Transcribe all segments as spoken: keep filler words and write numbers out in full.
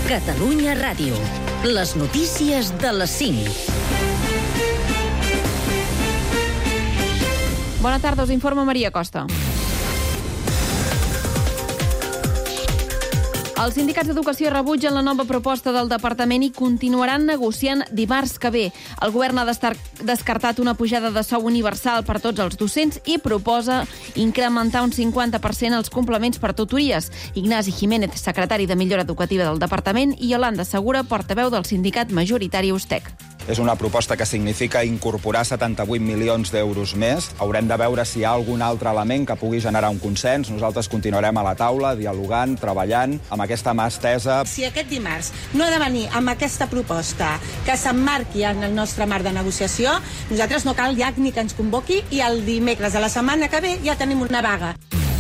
Catalunya Ràdio. Les notícies de les cinc. Bona tarda, us informa Maria Costa. Els sindicats d'educació rebutgen la nova proposta del departament i continuaran negociant dimarts que ve. El govern ha descartat una pujada de sou universal per tots els docents i proposa incrementar un cinquanta per cent els complements per tutories. Ignasi Jiménez, secretari de Millora Educativa del departament, i Yolanda Segura, portaveu del sindicat majoritari USTEC. És una proposta que significa incorporar setanta-vuit milions d'euros més. Haurem de veure si hi ha algun altre element que pugui generar un consens. Nosaltres continuarem a la taula, dialogant, treballant, amb aquesta mà estesa. Si aquest dimarts no ha de venir amb aquesta proposta que s'emmarqui en el nostre marc de negociació, nosaltres no cal ja ni que ens convoqui i el dimecres de la setmana que ve ja tenim una vaga.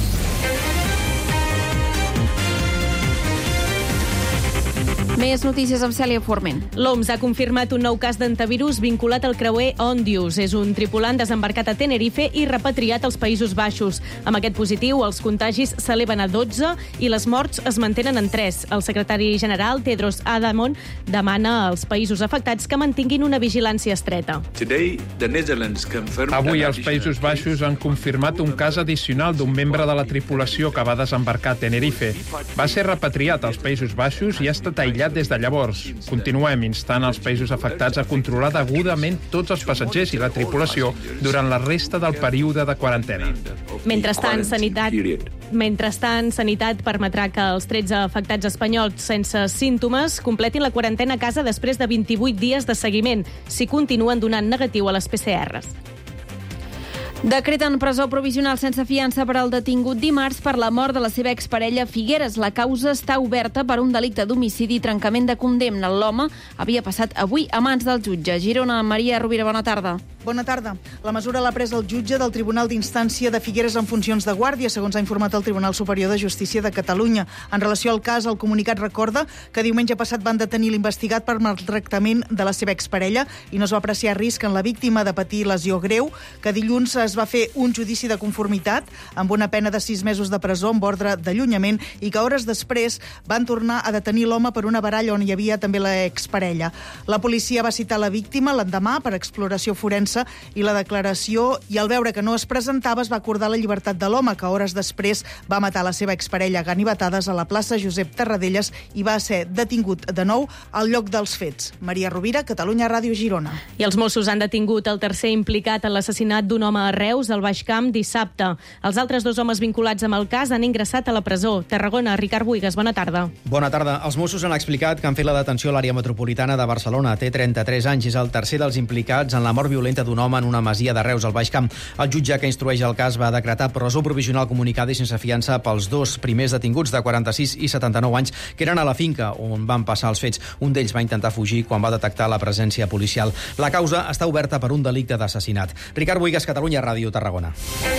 Més notícies amb Cèlia Forment. L'O M S ha confirmat un nou cas d'antivirus vinculat al creuer Ondius. És un tripulant desembarcat a Tenerife i repatriat als Països Baixos. Amb aquest positiu, els contagis s'eleven a dotze i les morts es mantenen en tres. El secretari general, Tedros Adhanom, demana als països afectats que mantinguin una vigilància estreta. Avui els Països Baixos han confirmat un cas addicional d'un membre de la tripulació que va desembarcar a Tenerife. Va ser repatriat als Països Baixos i ha estat aïllat des de llavors. Continuem instant els països afectats a controlar degudament tots els passatgers i la tripulació durant la resta del període de quarantena. Mentrestant, Sanitat, mentrestant, Sanitat permetrà que els tretze afectats espanyols sense símptomes completin la quarantena a casa després de vint-i-vuit dies de seguiment, si continuen donant negatiu a les P C Rs. Decreten presó provisional sense fiança per al detingut dimarts per la mort de la seva exparella Figueres. La causa està oberta per un delicte d'homicidi i trencament de condemna. L'home havia passat avui a mans del jutge. Girona, Maria Rovira, bona tarda. Bona tarda. La mesura l'ha pres el jutge del Tribunal d'Instància de Figueres en funcions de guàrdia, segons ha informat el Tribunal Superior de Justícia de Catalunya. En relació al cas, el comunicat recorda que diumenge passat van detenir l'investigat per maltractament de la seva exparella i no es va apreciar risc en la víctima de patir lesió greu, que dilluns es va fer un judici de conformitat amb una pena de sis mesos de presó amb ordre d'allunyament i que hores després van tornar a detenir l'home per una baralla on hi havia també la exparella. La policia va citar la víctima l'endemà per exploració forense i la declaració, i al veure que no es presentava es va acordar la llibertat de l'home, que hores després va matar la seva exparella a ganivetades a la plaça Josep Tarradellas i va ser detingut de nou al lloc dels fets. Maria Rovira, Catalunya Ràdio, Girona. I els Mossos han detingut el tercer implicat en l'assassinat d'un home a Reus, al Baix Camp, dissabte. Els altres dos homes vinculats amb el cas han ingressat a la presó. Tarragona, Ricard Buigas, bona tarda. Bona tarda. Els Mossos han explicat que han fet la detenció a l'àrea metropolitana de Barcelona. Té trenta-tres anys, és el tercer dels implicats en la mort violenta d'un home en una masia de Reus, al Baix Camp. El jutge que instrueix el cas va decretar presó provisional comunicada i sense fiança pels dos primers detinguts de quaranta-sis i setanta-nou anys que eren a la finca on van passar els fets. Un d'ells va intentar fugir quan va detectar la presència policial. La causa està oberta per un delicte d'assassinat. Ricard Buigas, Catalunya Ràdio, Tarragona.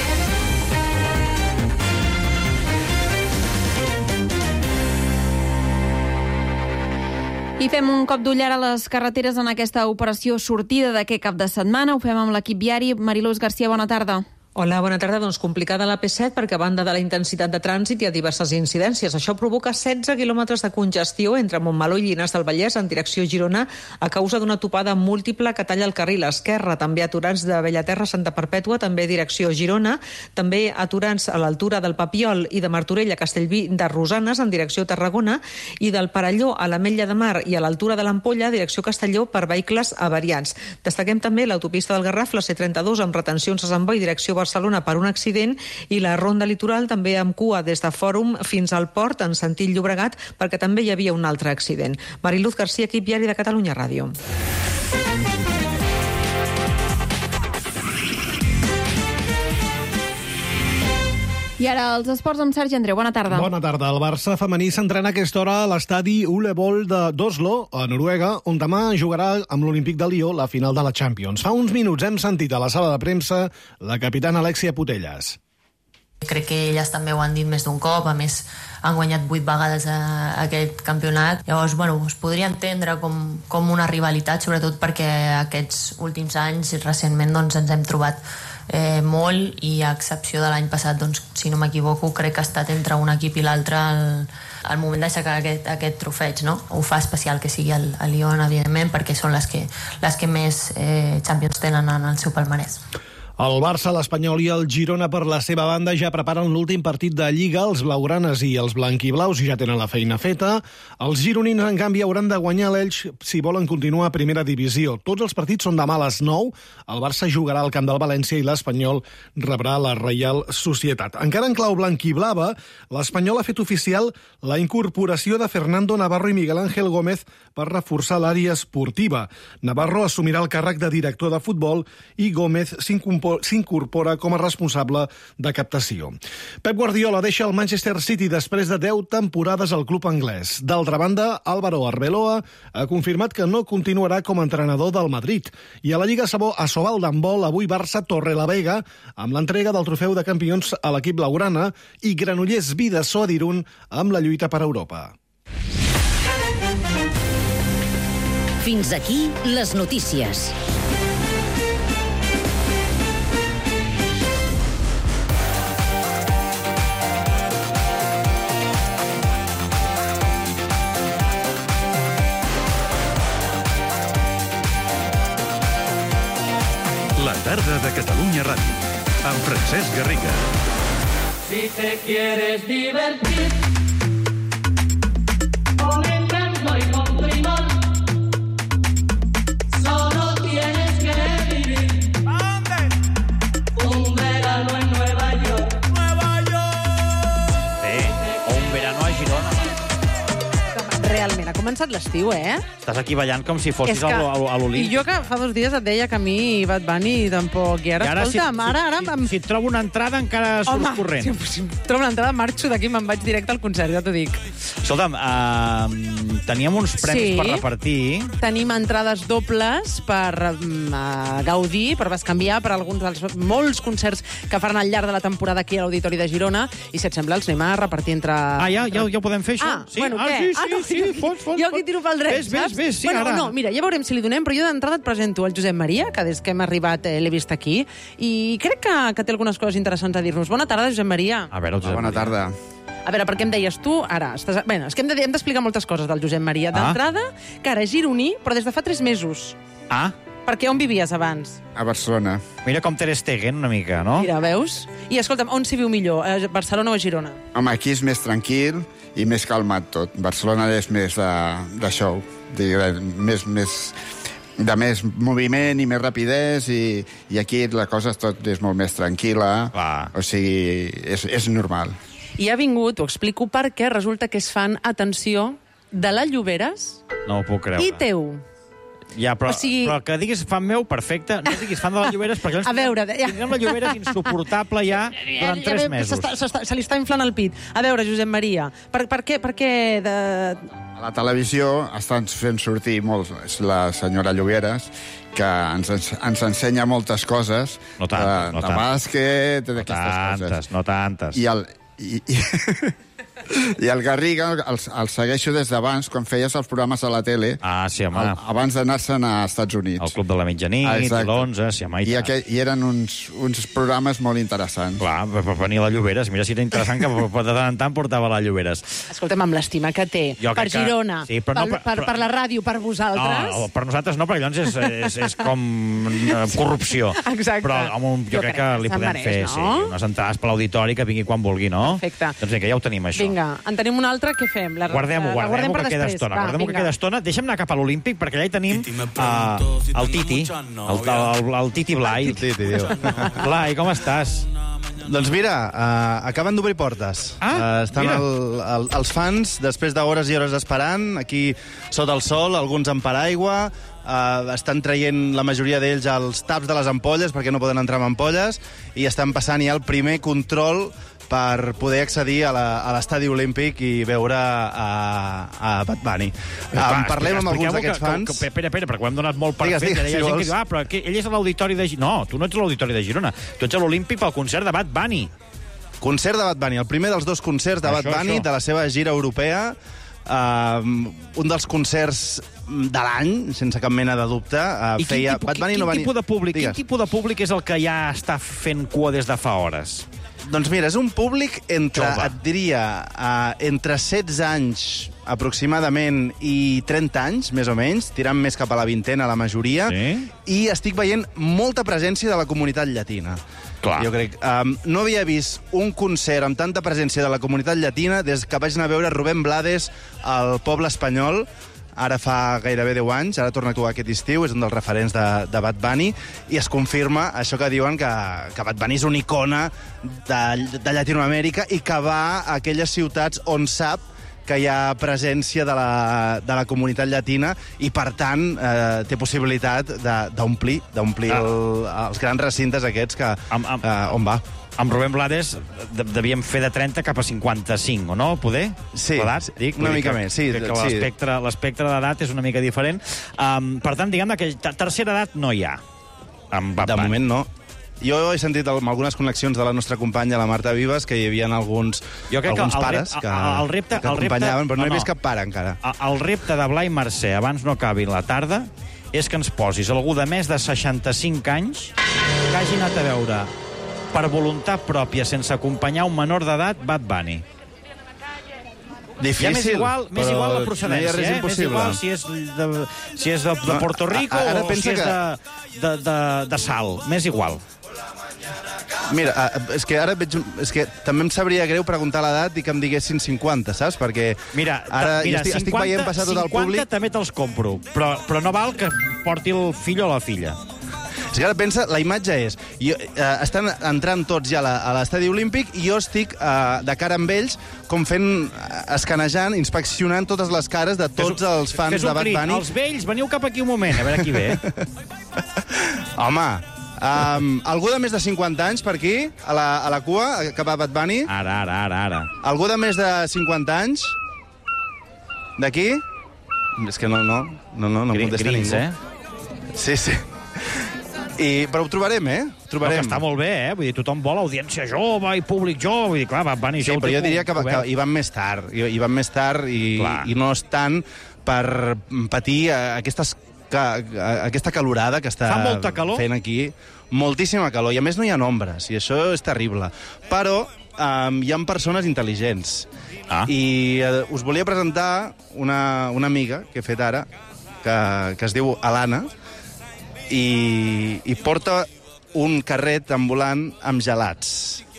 I fem un cop d'ull ara a les carreteres en aquesta operació sortida d'aquest cap de setmana. Ho fem amb l'equip viari. Mariluz García, bona tarda. Hola, bona tarda. Doncs complicada la P set perquè a banda de la intensitat de trànsit hi ha diverses incidències. Això provoca setze quilòmetres de congestió entre Montmeló i Llinars del Vallès en direcció Girona a causa d'una topada múltiple que talla el carril esquerre. També aturats de Bellaterra a Santa Perpètua, també direcció Girona. També aturats a l'altura del Papiol i de Martorell a Castellví de Rosanes en direcció Tarragona i del Perelló a l'Ametlla de Mar i a l'altura de l'Ampolla direcció Castelló per vehicles avariats. Destaquem també l'autopista del Garraf, la C trenta-dos amb retencions a Sant Boi direcció Barcelona per un accident i la ronda litoral també amb cua des de Fòrum fins al port en sentit Llobregat perquè també hi havia un altre accident. Mariluz García, equip viari de Catalunya Ràdio. I ara els esports amb Sergi Andreu. Bona tarda. Bona tarda. El Barça femení s'entrena a aquesta hora a l'estadi Ulevoll d'Oslo, a Noruega, on demà jugarà amb l'Olímpic de Lió la final de la Champions. Fa uns minuts hem sentit a la sala de premsa la capitana Alexia Putellas. Crec que elles també ho han dit més d'un cop, a més han guanyat vuit vegades a, a aquest campionat. Llavors, bueno, es podria entendre com, com una rivalitat, sobretot perquè aquests últims anys, recentment, doncs, ens hem trobat eh, molt, i a excepció de l'any passat, doncs, si no m'equivoco, crec que ha estat entre un equip i l'altre el, el moment d'aixecar aquest, aquest trofeig, no? Ho fa especial que sigui el, el Lyon, evidentment, perquè són les que, les que més eh, Champions tenen en el seu palmarès. El Barça, l'Espanyol i el Girona, per la seva banda, ja preparen l'últim partit de Lliga. Els blaugranes i els blanquiblaus ja tenen la feina feta. Els gironins, en canvi, hauran de guanyar l'Elx si volen continuar a primera divisió. Tots els partits són demà a les nou. El Barça jugarà al camp del València i l'Espanyol rebrà la Reial Societat. Encara en clau blanquiblava, l'Espanyol ha fet oficial la incorporació de Fernando Navarro i Miguel Ángel Gómez per reforçar l'àrea esportiva. Navarro assumirà el càrrec de director de futbol i Gómez s'incorpora com a responsable de captació. Pep Guardiola deixa el Manchester City després de deu temporades al club anglès. D'altra banda, Álvaro Arbeloa ha confirmat que no continuarà com a entrenador del Madrid. I a la Lliga a Sobal d'handbol, avui Barça Torrelavega, amb l'entrega del trofeu de campions a l'equip blaugrana, i Granollers Bidasoa d'Irún amb la lluita per Europa. Fins aquí les notícies. La tarda de Catalunya Ràdio, amb Francesc Garriga. Si te quieres divertir con encanto y con primor, solo tienes que vivir. ¿A dónde? Un verano en Nueva York. Nueva York. Bé, o un verano a Girona. Realment, ha començat l'estiu, eh? Estàs aquí ballant com si fossis que, a l'Olímpic. I jo que fa dos dies et deia que a mi Bad Bunny tampoc... I ara, I ara escolta'm, si, ara... ara si, em... si, si et trobo una entrada encara surts Home, corrent. Si, si trobo una entrada, marxo d'aquí i me'n vaig directe al concert, ja t'ho dic. Escolta'm, uh, teníem uns premis sí. per repartir. Tenim entrades dobles per uh, gaudir, per bescanviar, per alguns dels molts concerts que faran al llarg de la temporada aquí a l'Auditori de Girona, i si et sembla els anem a repartir entre... Ah, ja, ja, ja ho podem fer, això? Ah, sí? bueno, ah, què? sí, sí, ah, no, sí, sí, fot, fot. Jo aquí tiro pel dret, ves, ves, saps? Ves, sí, bueno, ara. no, mira, ja veurem si li donem, però jo d'entrada et presento el Josep Maria, que des que hem arribat eh, l'he vist aquí, i crec que, que té algunes coses interessants a dir-nos. Bona tarda, Josep Maria. A veure, el Josep Bona tarda. A veure, per què em deies tu? Ara, estàs... Bé, és que hem d'explicar moltes coses del Josep Maria. D'entrada, ah. que ara és gironí, però des de fa tres mesos. Ah. Perquè on vivies abans? A Barcelona. Mira com Ter Stegen, una mica, no? Mira, veus? I escolta'm, on s'hi viu millor, a Barcelona o a Girona? Home, aquí és més tranquil i més calmat tot. Barcelona és més de, de show, de, més, més, de més moviment i més rapidesa, i, i aquí la cosa tot és molt més tranquil·la. Ah. O sigui, és, és normal. I ha vingut, ho explico, perquè resulta que es fan, atenció, de la Lloberes no ho puc creure. i teu. Ja, però, o sigui... però que diguis fan meu, perfecte. No diguis fan de les Lloberes, perquè llavors a veure, ja... tindrem la Lloberes insuportable ja durant tres ja, mesos. Se, se, se li està inflant el pit. A veure, Josep Maria, per, per què... Per què de... A la televisió estan fent sortir molt la senyora Lloberes, que ens, ens ensenya moltes coses. No tant, de, no de tant. bàsquet, no d'aquestes tantes, coses. No tantes, I el... I, i... I el Garriga el, el segueixo des d'abans, quan feies els programes a la tele. Ah, sí, home. El, abans d'anar-se'n a Estats Units. El Club de la Mitjanit, l'onze, sí, home, i, I, aquell, I eren uns, uns programes molt interessants. Clar, per, per venir a la Lloberes. Mira si era interessant que de tant en tant portava la Lloberes. Escolta'm, amb l'estima que té Jo per que... Girona, sí, però no, per, per, per la ràdio, per vosaltres... No, per nosaltres no, perquè llavors és, és, és com uh, corrupció. Exacte. Però home, jo, jo crec, crec que li podem mereix, fer no? sí, unes entrades per l'auditori que vingui quan vulgui, no? Perfecte. Doncs vinga, ja ho tenim, això. Vinga, en tenim una altra, què fem? La, guardem-ho, la, guardem-ho, guardem que queda estona. Guardem-ho que queda estona. Deixa'm anar cap a l'Olímpic, perquè allà hi tenim uh, el Titi, el, el, el Titi Blai. El Titi, diu. Blai, com estàs? Doncs mira, uh, acaben d'obrir portes. Ah, uh, estan el, el, els fans, després d'hores i hores esperant, aquí sota el sol, alguns amb paraigua, uh, estan traient la majoria d'ells els taps de les ampolles perquè no poden entrar amb ampolles, i estan passant ja el primer control per poder accedir a l'estadi olímpic i veure a, a Bad Bunny. Clar, um, parlem amb alguns d'aquests fans. Que, que, espera, espera, perquè ho hem donat molt per digues, fet. digues, Hi ha si gent vols. que diu, ah, però que ell és a l'auditori de Girona. No, tu no ets a l'auditori de Girona. Tu ets a l'Olímpic pel concert de Bad Bunny. Concert de Bad Bunny, el primer dels dos concerts de Bad Això, Bunny, això. de la seva gira europea. Uh, un dels concerts de l'any, sense cap mena de dubte. Uh, I quin, feia... tipus, quin, no quin, tipus de públic, Digues. quin tipus de públic és el que ja està fent cua des de fa hores? Doncs mira, és un públic entre, Jove. et diria, uh, entre setze anys aproximadament i trenta anys, més o menys, tirant més cap a la vintena, la majoria, sí? I estic veient molta presència de la comunitat llatina. Clar. Jo crec. Um, no havia vist un concert amb tanta presència de la comunitat llatina des que vaig anar a veure Rubén Blades al Poble Espanyol, ara fa gairebé deu anys, ara torna a actuar aquest estiu, és un dels referents de, de Bad Bunny, i es confirma això que diuen, que, que Bad Bunny és una icona de, de Llatinoamèrica i que va a aquelles ciutats on sap que hi ha presència de la, de la comunitat llatina i, per tant, eh, té possibilitat d'omplir d'omplir ah. els grans recintes aquests que, amb, amb, eh, on va. Amb Rubén Blades devíem fer de trenta cap a cinquanta-cinc, o no, poder? Sí, l'edat, dic, una mica que, més, sí. Que, que sí. l'espectre l'espectre d'edat és una mica diferent. Um, per tant, diguem que tercera edat no hi ha. Amb Bad De Bunny. moment no. Jo he sentit algunes connexions de la nostra companya, la Marta Vives, que hi havia alguns, jo crec alguns que el pares repte, que, el repte, que el repte, acompanyaven, però no, no, he no. vist cap pare encara. El repte de Blai Mercè, abans no acabi la tarda, és que ens posis algú de més de seixanta-cinc anys que hagi anat a veure per voluntat pròpia, sense acompanyar un menor d'edat, Bad Bunny. Difícil, ja m'és igual, m'és igual la procedència, no hi ha res eh? M'és igual si és de, si és de, de Puerto Rico ara o si és que... de, de, de, de Sal. M'és igual. Mira, és que ara veig... És que també em sabria greu preguntar l'edat i que em diguessin cinquanta, saps? Perquè mira, ara mira, estic, estic cinquanta, veient passar tot el públic... cinquanta també te'ls compro, però, però no val que porti el fill o la filla. És que ara pensa, la imatge és... Jo, eh, estan entrant tots ja a la- a l'estadi olímpic i jo estic eh, de cara amb ells com fent, eh, escanejant, inspeccionant totes les cares de tots Fes, els fans fes de un Bad crit. Bunny. Els vells, veniu cap aquí un moment, a veure qui ve. Home, um, algú de més de cinquanta anys per aquí, a la, a la cua, cap a Bad Bunny? Ara, ara, ara, ara. Algú de més de cinquanta anys? D'aquí? És que no, no, no, no, no Gri- contesta grins, ningú. eh? Sí, sí. I, però ho trobarem, eh? Ho trobarem. No, que està molt bé, eh? Vull dir, tothom vol audiència jove i públic jove. Vull dir, clar, Bad Bunny... Sí, però jo diria que, que hi van més tard. Hi, hi van més tard i, i no estan per patir eh, aquestes, ca, eh, aquesta calorada que està Fa molta calor? fent aquí. Moltíssima calor. I a més no hi ha ombres, i això és terrible. Però um, hi ha persones intel·ligents. Ah. I eh, us volia presentar una, una amiga que he fet ara, que, que es diu Alana, i, i porta un carret ambulant amb gelats.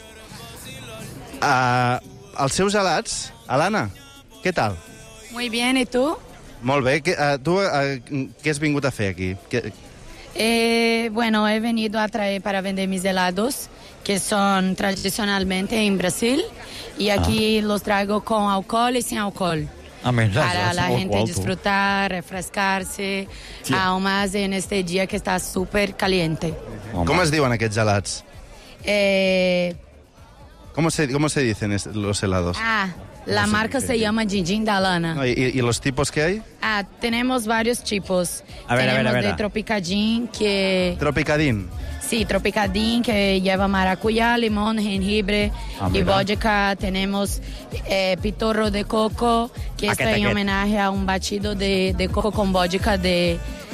Uh, els seus gelats, Alana, què tal? Muy bien, ¿y tú? Molt bé. Que, uh, tu uh, què has vingut a fer aquí? Que... Eh, bueno, he venido a traer para vender mis helados, que son tradicionalmente en Brasil, y aquí los traigo con alcohol y sin alcohol. Ah, menys, Para has- la has- gente alcohol, tu. disfrutar, refrescarse, Sí. aún más en este día que está súper caliente. Com es diuen aquests gelats? Eh, ¿Cómo se, cómo se dicen es- los helados? ah, la No sé marca qué- se llama Gingin Dalana. No, ¿Y, y los tipos que hay? Ah, tenemos varios tipos. A ver, a ver, tenemos a ver. de Tropicadín, que... Tropicadín. Sí, Tropicadín, que lleva maracuyá, limón, jengibre Ah, y mira. vodka. Tenemos eh, pitorro de coco, que Aquest, está en aquest. homenaje a un batido de, de coco con vodka de,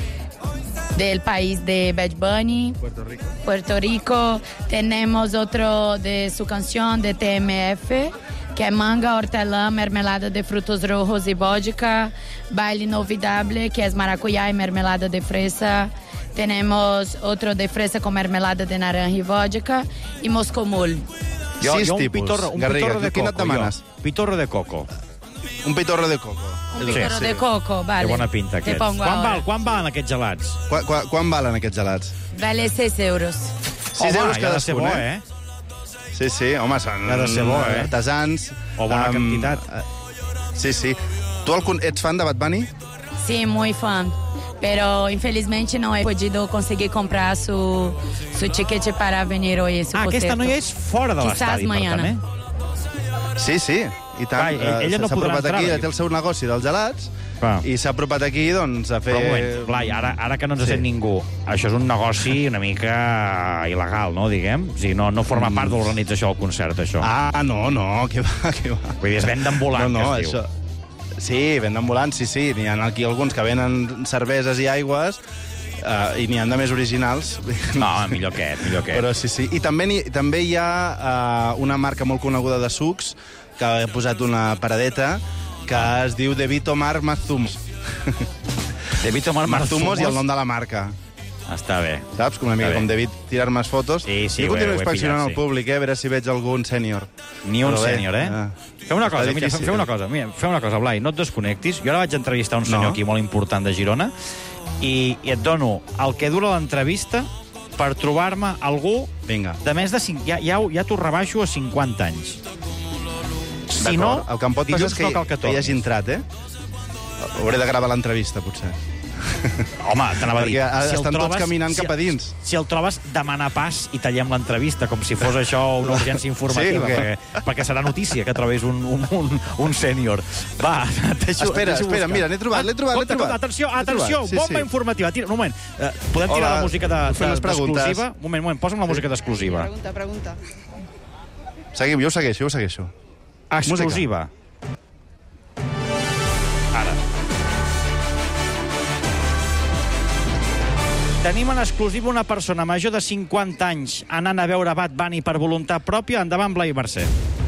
del país de Bad Bunny. Puerto Rico. Puerto Rico. Tenemos otro de su canción de T M F, que es manga, hortelã, mermelada de frutos rojos y vodka. Baile Inolvidable, que es maracuyá y mermelada de fresa. Tenemos otro de fresa con mermelada de naranja y vodka. Y Moscomul. Jo, Sis jo un tipus. pitorro, un Garriga, pitorro de quin et coco, demanes? jo. Pitorro de coco. Un pitorro de coco. Un pitorro de coco, vale. Que bona pinta, Te aquest. pongo Quan, ahora. val, quan valen aquests gelats? Quan, quan, quan valen aquests gelats? Vale seis euros. sis Home, euros ja ha de ser cadascun, bo, eh? Sí, sí, home, són Ha de ser bo, eh? artesans. O bona amb- quantitat. eh, Sí, sí. Tu el con- ets fan de Bad Bunny? Sí, muy fan. Pero infelizmente no he podido conseguir comprar su, su ticket para venir hoy en su Ah, aquesta concierto. noia és fora de Quizás l'estadi, per mañana. tant, eh? Sí, sí, i tant. Clar, ell- ella Eh, no s'ha podrà apropat entrar, aquí, perquè- té el seu negoci dels gelats, Clar. i s'ha apropat aquí, doncs, a fer... Però un moment, Blai, ara, ara que no ens sí. sent ningú, això és un negoci una mica il·legal, no, diguem? O sigui, no, no forma part de l'organització del concert, això. Ah, no, no, que va, que va. Vull dir, és venda ambulant, no, no, que es diu. això... Sí, venden volants, sí, sí. N'hi ha aquí alguns que venen cerveses i aigües, Uh, i n'hi ha de més originals. No, millor aquest, millor aquest. Però sí, sí. I també, hi, també hi ha uh, una marca molt coneguda de sucs que ha posat una paradeta que es diu De Vito Mar Mazumos. De Vito Mar Mazumos i el nom de la marca. Està bé. Saps? Com una mica com David tirar més fotos. Sí, sí, jo continuo ho he inspeccionant pillat, el sí. públic, eh, a veure si veig algun sènior. Ni un Però bé, sènior, eh? Ah. Fem una cosa, Està mira, difícil. fem una cosa, mira, fem una cosa, Blai, no et desconnectis. Jo ara vaig entrevistar un senyor No. aquí molt important de Girona i, i et dono el que dura l'entrevista per trobar-me algú Vinga. de més de cinc... Ja, ja, ja t'ho rebaixo a cinquanta anys. Si no, D'acord. El que em pot passar dilluns és que, no cal que que hi hagi tornis. entrat, eh? Hauré de gravar l'entrevista, potser. Home, t'anava a dir... Perquè el estan tots caminant si, cap a dins. Si el trobes, demana pas i tallem l'entrevista, com si fos això una urgència informativa, Sí, o què? perquè, perquè serà notícia que trobés un, un, un, un sènior. Va, et deixo, Espera, et deixo espera, buscar. mira, n'he trobat, l'he trobat, l'he Compte, trobat. compte, atenció, L'he atenció, trobat, sí, bomba sí. informativa. Tira, un moment, uh, podem tirar Hola, la música de, us fem de, les preguntes. d'exclusiva? Un moment, un moment, posa'm la música d'exclusiva. Pregunta, pregunta. Seguim, jo ho segueixo, jo ho segueixo. Exclusiva. Ara. Tenim en exclusiva una persona major de cinquanta anys anant a veure Bad Bunny per voluntat pròpia. Endavant, Blai Mercè.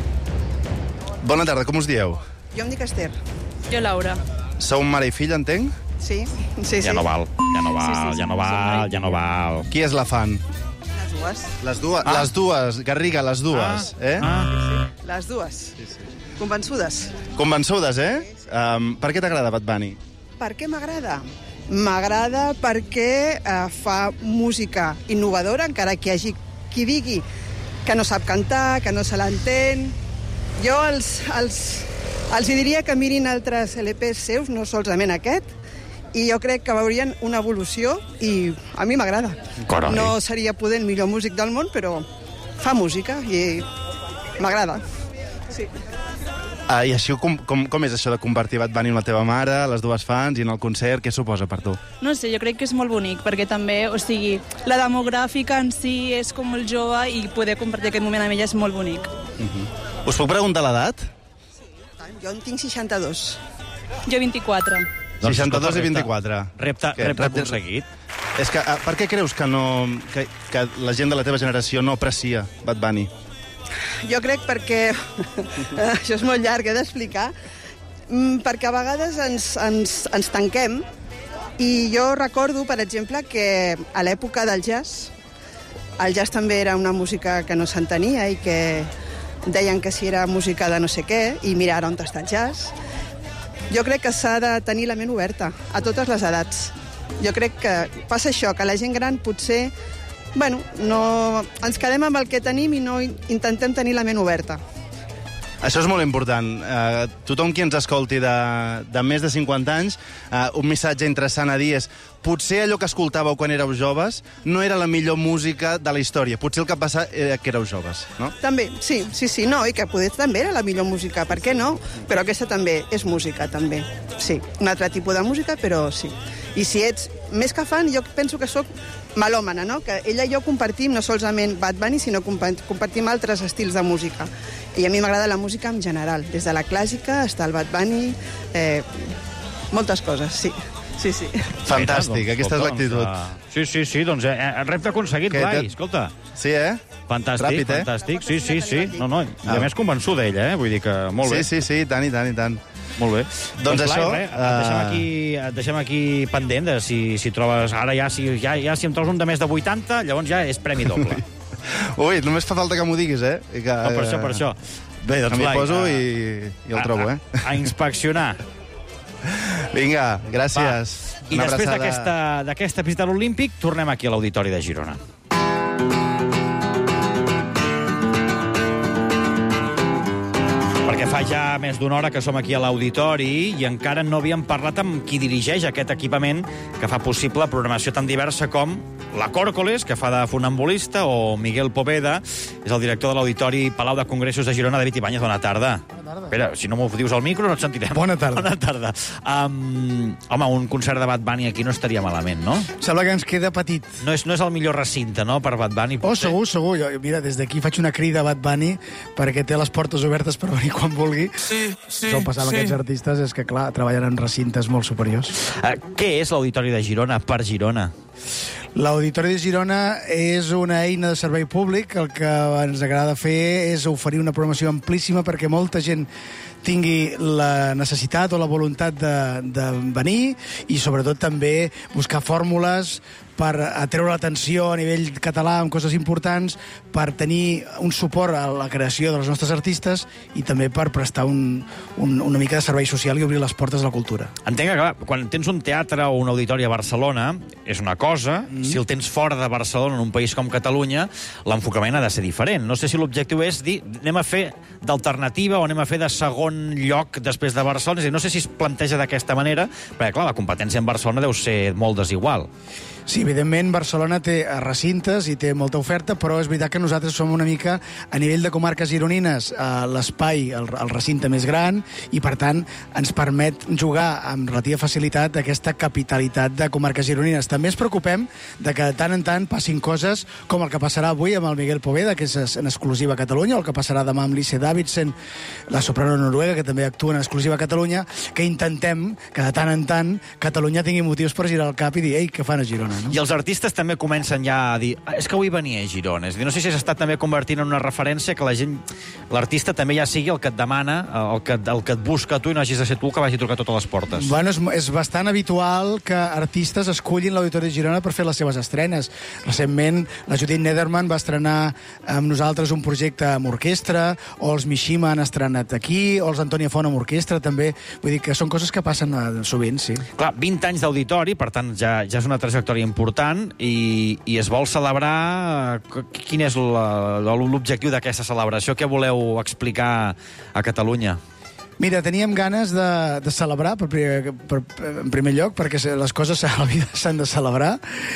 Bona tarda, com us dieu? Jo em dic Esther. Jo, Laura. Sou mare i fill, entenc? Sí, sí, sí. Ja no val, ja no val, Sí, sí, sí, ja no som val, mare i ja no val. Qui és la fan? Les dues. Les dues, Ah. les dues Garriga, les dues, Ah, eh? ah. Les dues. Convençudes. Convençudes, eh? Um, per què t'agrada Bad Bunny? Per què m'agrada? M'agrada perquè eh, fa música innovadora, encara que hi hagi qui digui que no sap cantar, que no se l'entén. Jo els, els, els hi diria que mirin altres L Ps seus, no solament aquest, i jo crec que veurien una evolució i a mi m'agrada. Carai. No seria poder el millor músic del món, però fa música i m'agrada. Sí. Ah, I així, com, com, com és això de compartir Bad Bunny amb la teva mare, les dues fans, i en el concert, què suposa per tu? No sé, jo crec que és molt bonic, perquè també, o sigui, la demogràfica en si és com molt jove i poder compartir aquest moment amb ella és molt bonic. Uh-huh. Us puc preguntar l'edat? Jo en tinc seixanta-dos. Jo vint-i-quatre. Doncs, seixanta-dos escolta, i vint-i-quatre. Repte, Què? repte aconseguit. És que, ah, per què creus que, no, que, que la gent de la teva generació no aprecia Bad Bunny? Jo crec perquè... Això és molt llarg, he d'explicar. Mm, perquè a vegades ens, ens, ens tanquem i jo recordo, per exemple, que a l'època del jazz, el jazz també era una música que no s'entenia i que deien que si era música de no sé què, i mira ara on està el jazz. Jo crec que s'ha de tenir la ment oberta a totes les edats. Jo crec que passa això, que la gent gran potser... Bueno, no, ens quedem amb el que tenim i no intentem tenir la ment oberta. Això és molt important. Uh, tothom qui ens escolti de, de més de cinquanta anys, uh, un missatge interessant a dir és potser allò que escoltàveu quan éreu joves no era la millor música de la història. Potser el que passa era que éreu joves, no? També, sí, sí, sí, no, i que poder també era la millor música, per què no? Però aquesta també és música, també. Sí, un altre tipus de música, però sí. I si ets més que fan, jo penso que sóc melòmana, no? Que ella i jo compartim no solament Bad Bunny, sinó compartim altres estils de música. I a mi m'agrada la música en general, des de la clàssica fins al Bad Bunny, eh, moltes coses, sí. Sí, sí. Fantàstic, Mira, doncs, aquesta és escolta, l'actitud. Doncs, uh, sí, sí, sí, doncs eh, el repte aconseguit, Què, Blai, te- escolta. Sí, eh? Fantàstic, Ràpid, eh? fantàstic, sí, sí, sí. No, no, i a Ah. més convençuda ella, eh? Vull dir que molt bé. Sí, sí, sí, i tant, i tant, i tant. Molt bé. Doncs Blai, això, res, et eh, deixem aquí, et deixem aquí pendent de si, si trobes... Ara ja si, ja, ja si em trobes un de més de vuitanta, llavors ja és premi doble. Ui, només fa falta que m'ho diguis, eh? I que, No, per això, per això. Bé, doncs, M'hi Blai, poso a- i, i el a- trobo, eh? A, a inspeccionar. Vinga, gràcies. Va. I Una després abraçada. d'aquesta d'aquesta visita a l'Olímpic, tornem aquí a l'Auditori de Girona. Perquè fa ja més d'una hora que som aquí a l'Auditori i encara no havíem parlat amb qui dirigeix aquest equipament que fa possible programació tan diversa com la Còrcoles, que fa de funambulista, o Miguel Poveda, és el director de l'Auditori Palau de Congressos de Girona. David Ibáñez, bona tarda. Bona tarda. Espera, si no m'ho dius al micro no et sentirem. Bona tarda. Bona tarda. Um, home, un concert de Bad Bunny aquí no estaria malament, no? Sembla que ens queda petit. No és, no és el millor recinte, no?, per Bad Bunny. Oh, segur, segur. Jo, mira, des d'aquí faig una crida a Bad Bunny perquè té les portes obertes per venir quan vulgui. Sí, sí, Sol passar amb sí. aquests artistes és que, clar, treballen en recintes molt superiors. Uh, què és l'Auditori de Girona per Girona? L'Auditori de Girona és una eina de servei públic. El que ens agrada fer és oferir una programació amplíssima perquè molta gent tingui la necessitat o la voluntat de, de venir i sobretot també buscar fórmules per atreure l'atenció a nivell català amb coses importants, per tenir un suport a la creació dels nostres artistes i també per prestar un, un, una mica de servei social i obrir les portes de la cultura. Entenc que, clar, quan tens un teatre o un auditori a Barcelona, és una cosa, mm. si el tens fora de Barcelona, en un país com Catalunya, l'enfocament ha de ser diferent. No sé si l'objectiu és dir, anem a fer d'alternativa o anem a fer de segon lloc després de Barcelona. És a dir, no sé si es planteja d'aquesta manera, perquè, clar, la competència en Barcelona deu ser molt desigual. Sí, evidentment, Barcelona té recintes i té molta oferta, però és veritat que nosaltres som una mica, a nivell de comarques gironines, l'espai, el, el recinte més gran, i, per tant, ens permet jugar amb relativa facilitat aquesta capitalitat de comarques gironines. També ens preocupem de que de tant en tant passin coses com el que passarà avui amb el Miguel Poveda, que és en exclusiva a Catalunya, o el que passarà demà amb Lise Davidsen, la soprano noruega, que també actua en exclusiva a Catalunya, que intentem que de tant en tant Catalunya tingui motius per girar el cap i dir, ei, què fan a Girona? No? I els artistes també comencen ja a dir ah, és que avui venia a Girona. És a dir, no sé si s'està també convertint en una referència que la gent, l'artista també ja sigui el que et demana, el que, el que et busca a tu i no hagis de ser tu el que vagi a trucar totes les portes. Bueno, és, és bastant habitual que artistes escullin l'Auditori de Girona per fer les seves estrenes. Recentment, la Judith Nederman va estrenar amb nosaltres un projecte amb orquestra, o els Mishima han estrenat aquí, o els Antònia Font amb orquestra, també. Vull dir que són coses que passen sovint, sí. Clar, vint anys d'auditori, per tant, ja, ja és una trajectòria important i, i es vol celebrar. Quin és l'objectiu d'aquesta celebració? Què voleu explicar a Catalunya? Mira, teníem ganes de, de celebrar, per, per, en primer lloc, perquè les coses a la vida s'han de celebrar,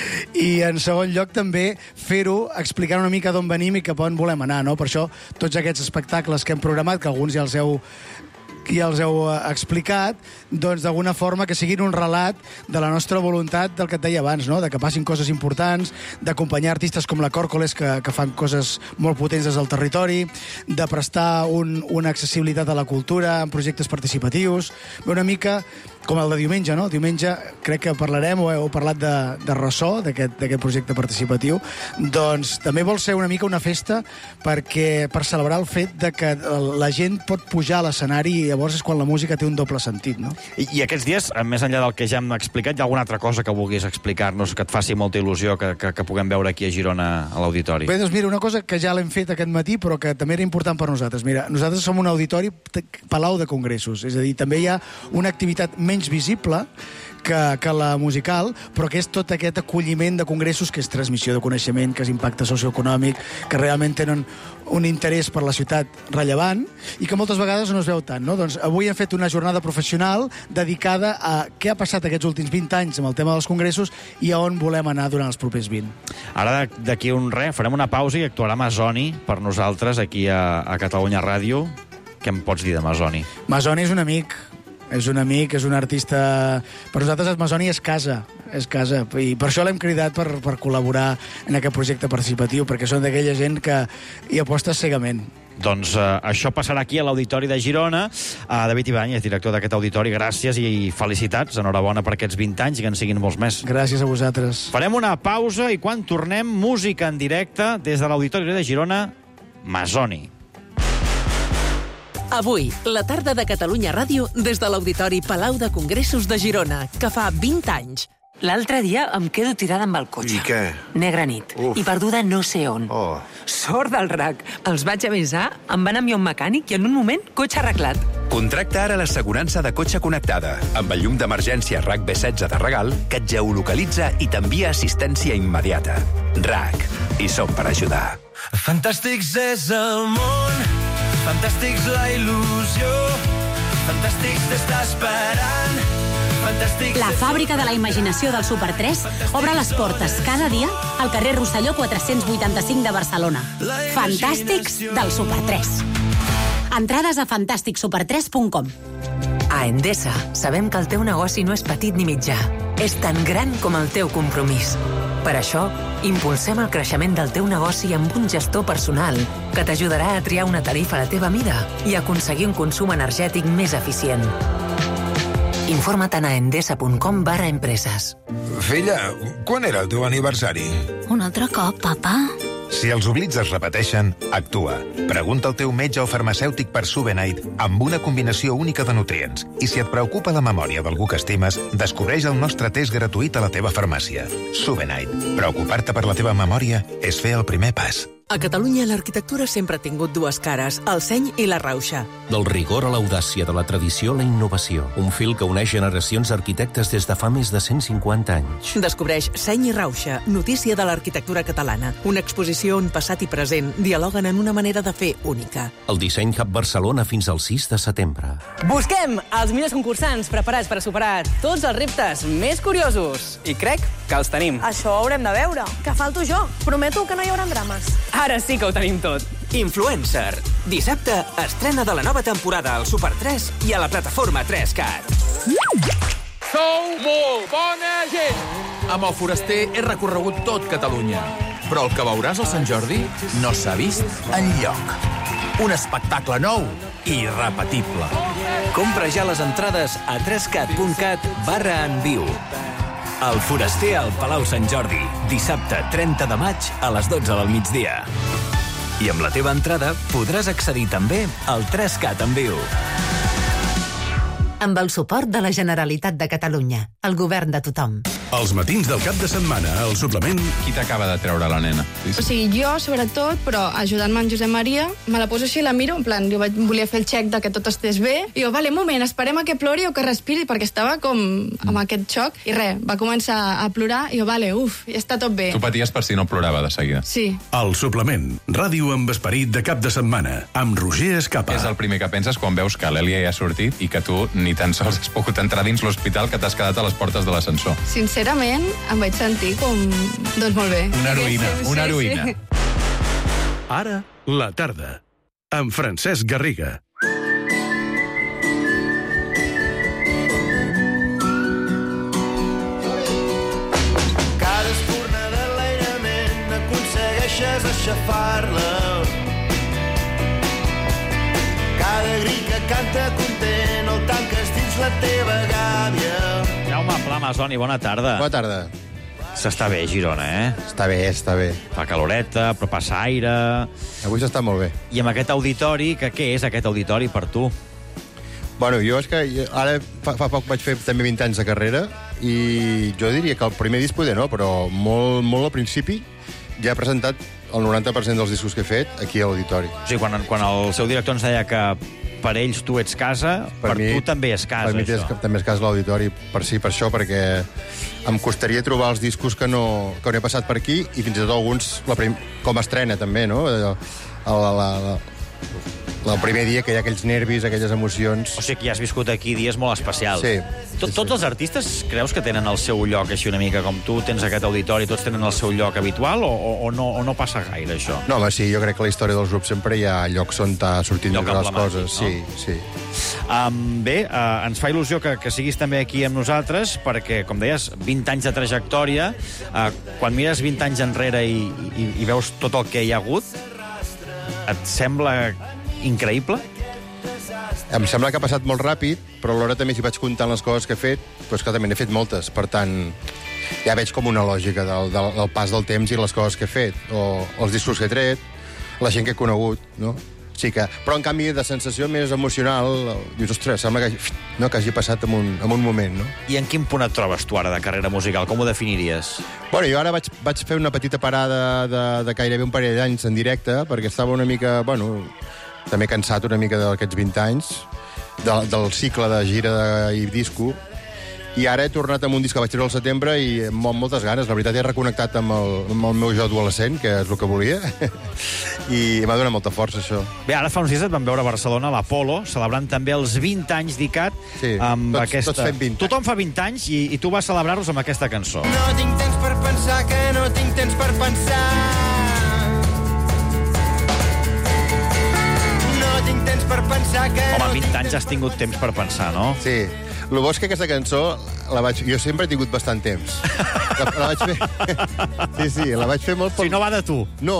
i en segon lloc també fer-ho explicant una mica d'on venim i cap on volem anar, no? Per això tots aquests espectacles que hem programat, que alguns ja els heu ja els heu explicat, doncs d'alguna forma que siguin un relat de la nostra voluntat del que et deia abans, no? De que passin coses importants, d'acompanyar artistes com la Còrcoles, que, que fan coses molt potents des del territori, de prestar un, una accessibilitat a la cultura en projectes participatius, una mica com el de diumenge, no? Diumenge crec que parlarem, o heu parlat de, de ressò, d'aquest projecte participatiu, doncs també vol ser una mica una festa perquè per celebrar el fet de que la gent pot pujar a l'escenari i llavors és quan la música té un doble sentit, no? I, i aquests dies, més enllà del que ja hem explicat, hi ha alguna altra cosa que vulguis explicar-nos, que et faci molta il·lusió que, que, que puguem veure aquí a Girona, a l'auditori? Bé, doncs mira, una cosa que ja l'hem fet aquest matí, però que també era important per nosaltres. Mira, nosaltres som un auditori palau de congressos, és a dir, també hi ha una activitat menys visible que, que la musical, però que és tot aquest acolliment de congressos, que és transmissió de coneixement, que és impacte socioeconòmic, que realment tenen un interès per la ciutat rellevant i que moltes vegades no es veu tant, no? Doncs avui hem fet una jornada professional dedicada a què ha passat aquests últims vint anys amb el tema dels congressos i a on volem anar durant els propers vint. Ara, d'aquí un res, farem una pausa i actuarà Masoni per nosaltres aquí a, a Catalunya Ràdio. Què em pots dir de Masoni? Masoni és un amic, és un amic, és un artista... Per nosaltres Masoni és casa, és casa, i per això l'hem cridat per, per col·laborar en aquest projecte participatiu, perquè són d'aquella gent que hi aposta cegament. Doncs uh, això passarà aquí a l'Auditori de Girona. Uh, David Ibáñez, director d'aquest auditori, gràcies i felicitats, enhorabona per aquests vint anys i que en siguin molts més. Gràcies a vosaltres. Farem una pausa i quan tornem, música en directe des de l'Auditori de Girona, Masoni. Avui, la tarda de Catalunya Ràdio des de l'Auditori Palau de Congressos de Girona, que fa vint anys. L'altre dia em quedo tirada amb el cotxe. I què? Negra nit. Uf. I perduda no sé on. Oh. Sort del R A C. Els vaig avisar, em van enviar un mecànic i en un moment, cotxe arreglat. Contracta ara l'assegurança de cotxe connectada, amb el llum d'emergència R A C B setze de regal, que et geolocalitza i t'envia assistència immediata. R A C. I som per ajudar. Fantàstics és el món, fantàstics la il·lusió, fantàstics t'està esperant, La fàbrica de la imaginació del Super tres obre les portes cada dia al carrer Rosselló quatre-cents vuitanta-cinc de Barcelona. Fantàstics del Super tres. Entrades a fantàstic super tres punt com. A Endesa sabem que el teu negoci no és petit ni mitjà. És tan gran com el teu compromís. Per això, impulsem el creixement del teu negoci amb un gestor personal que t'ajudarà a triar una tarifa a la teva mida i aconseguir un consum energètic més eficient. Informa't a endesa punt com barra empreses. Filla, quan era el teu aniversari? Un altre cop, papa? Si els oblits es repeteixen, actua. Pregunta al teu metge o farmacèutic per Subenite amb una combinació única de nutrients. I si et preocupa la memòria d'algú que estimes, descobreix el nostre test gratuït a la teva farmàcia. Subenite. Preocupar-te per la teva memòria és fer el primer pas. A Catalunya l'arquitectura sempre ha tingut dues cares, el seny i la rauxa. Del rigor a l'audàcia, de la tradició a la innovació. Un fil que uneix generacions d'arquitectes des de fa més de cent cinquanta anys. Descobreix Seny i Rauxa, notícia de l'arquitectura catalana. Una exposició on passat i present dialoguen en una manera de fer única. El Disseny Hub Barcelona fins al sis de setembre. Busquem els millors concursants preparats per superar tots els reptes més curiosos. I crec que els tenim. Això ho haurem de veure. Que falto jo. Prometo que no hi haurà drames. Ara sí que ho tenim tot. Influencer. Dissabte, estrena de la nova temporada al Super tres i a la plataforma tres cat. Sou molt bona gent! Amb el Foraster he recorregut tot Catalunya. Però el que veuràs al Sant Jordi no s'ha vist enlloc. Un espectacle nou i irrepetible. Compra ja les entrades a tres cat punt cat barra en viu. El Foraster al Palau Sant Jordi, dissabte trenta de maig a les dotze del migdia. I amb la teva entrada podràs accedir també al tres cat en viu. Amb el suport de la Generalitat de Catalunya, el govern de tothom. Els matins del cap de setmana, al suplement... Qui t'acaba de treure la nena? O sigui, jo, sobretot, però ajudant-me en Josep Maria, me la poso així i la miro, en plan, jo vaig, volia fer el xec de que tot estés bé, i jo, vale, un moment, esperem a que plori o que respiri, perquè estava com amb aquest xoc, i res, va començar a plorar, i jo, vale, uf, ja està tot bé. Tu paties per si no plorava de seguida. Sí. El suplement, ràdio amb esperit de cap de setmana, amb Roger Escapa. És el primer que penses quan veus que l'Èlia ja ha sortit i que tu ni tan sols has pogut entrar dins l'hospital, que t'has quedat a les portes de l'ascensor. Sincerament, em vaig sentir com... doncs molt bé. Una heroïna, Sí, sí, una sí, heroïna. sí. Ara, la tarda, amb Francesc Garriga. Cada espurna de l'aïllament aconsegueixes aixafar-la. Cada gri que canta content el tanques dins la teva gàbia. Jaume Pla Masoni, bona tarda. Bona tarda. S'està bé, Girona, eh? Està bé, està bé. Fa caloreta, però passa aire... Avui s'està molt bé. I amb aquest auditori, que què és aquest auditori per tu? Bueno, jo és que jo, ara fa, fa poc vaig fer també vint anys de carrera i jo diria que el primer disc poder no, però molt, molt al principi ja he presentat el noranta per cent dels discos que he fet aquí a l'auditori. O sigui, quan, quan el seu director ens deia que per ells tu ets casa, per, per mi, tu també és casa, per mi això. És, també és casa l'auditori, per sí, per això, perquè em costaria trobar els discos que no, que no he passat per aquí, i fins i tot alguns la prim, com a estrena, també, no? La, la, la, la, el primer dia que hi ha aquells nervis, aquelles emocions... O sigui que ja has viscut aquí dies molt especials. Sí. Tot, sí, tots sí. els artistes creus que tenen el seu lloc així una mica com tu, tens aquest auditori, tots tenen el seu lloc habitual o, o, o, no, o no passa gaire, això? No, home, sí, jo crec que a la història dels grups sempre hi ha llocs on t'ha sortit lloc les coses. No? Sí, sí. Um, bé, uh, ens fa il·lusió que, que siguis també aquí amb nosaltres, perquè, com deies, vint anys de trajectòria, uh, quan mires vint anys enrere i, i, i veus tot el que hi ha hagut, et sembla increïble? Em sembla que ha passat molt ràpid, però alhora també si vaig comptant les coses que he fet, doncs que també n'he fet moltes. Per tant, ja veig com una lògica del, del, del pas del temps i les coses que he fet, o els discos que he tret, la gent que he conegut, no? Sí que, però, en canvi, de sensació més emocional, dius, ostres, sembla que, no, que hagi passat en un, en un moment, no? I en quin punt et trobes tu ara de carrera musical? Com ho definiries? Bueno, jo ara vaig, vaig fer una petita parada de, de gairebé un parell d'anys en directe, perquè estava una mica, bueno, també cansat una mica d'aquests vint anys, de, del cicle de gira de, i disco, I ara he tornat amb un disc que vaig treure al setembre i amb moltes ganes. La veritat, he reconnectat amb el, amb el meu jo adolescent, que és el que volia, i m'ha donat molta força, això. Bé, ara fa uns dies et vam veure a Barcelona, a l'Apolo, celebrant també els vint anys d'ICAT. Sí, amb tots, aquesta... tots fem vint. Tothom fa vint anys i, i tu vas celebrar-los amb aquesta cançó. No tinc temps per pensar, que no tinc temps per pensar. No tinc temps per pensar que... Home, no vint anys has tingut temps per pensar, no? Sí. El bo és que aquesta cançó, la vaig... jo sempre he tingut bastant temps. La, la vaig fer... Sí, sí, la vaig fer molt... Si no va de tu. No,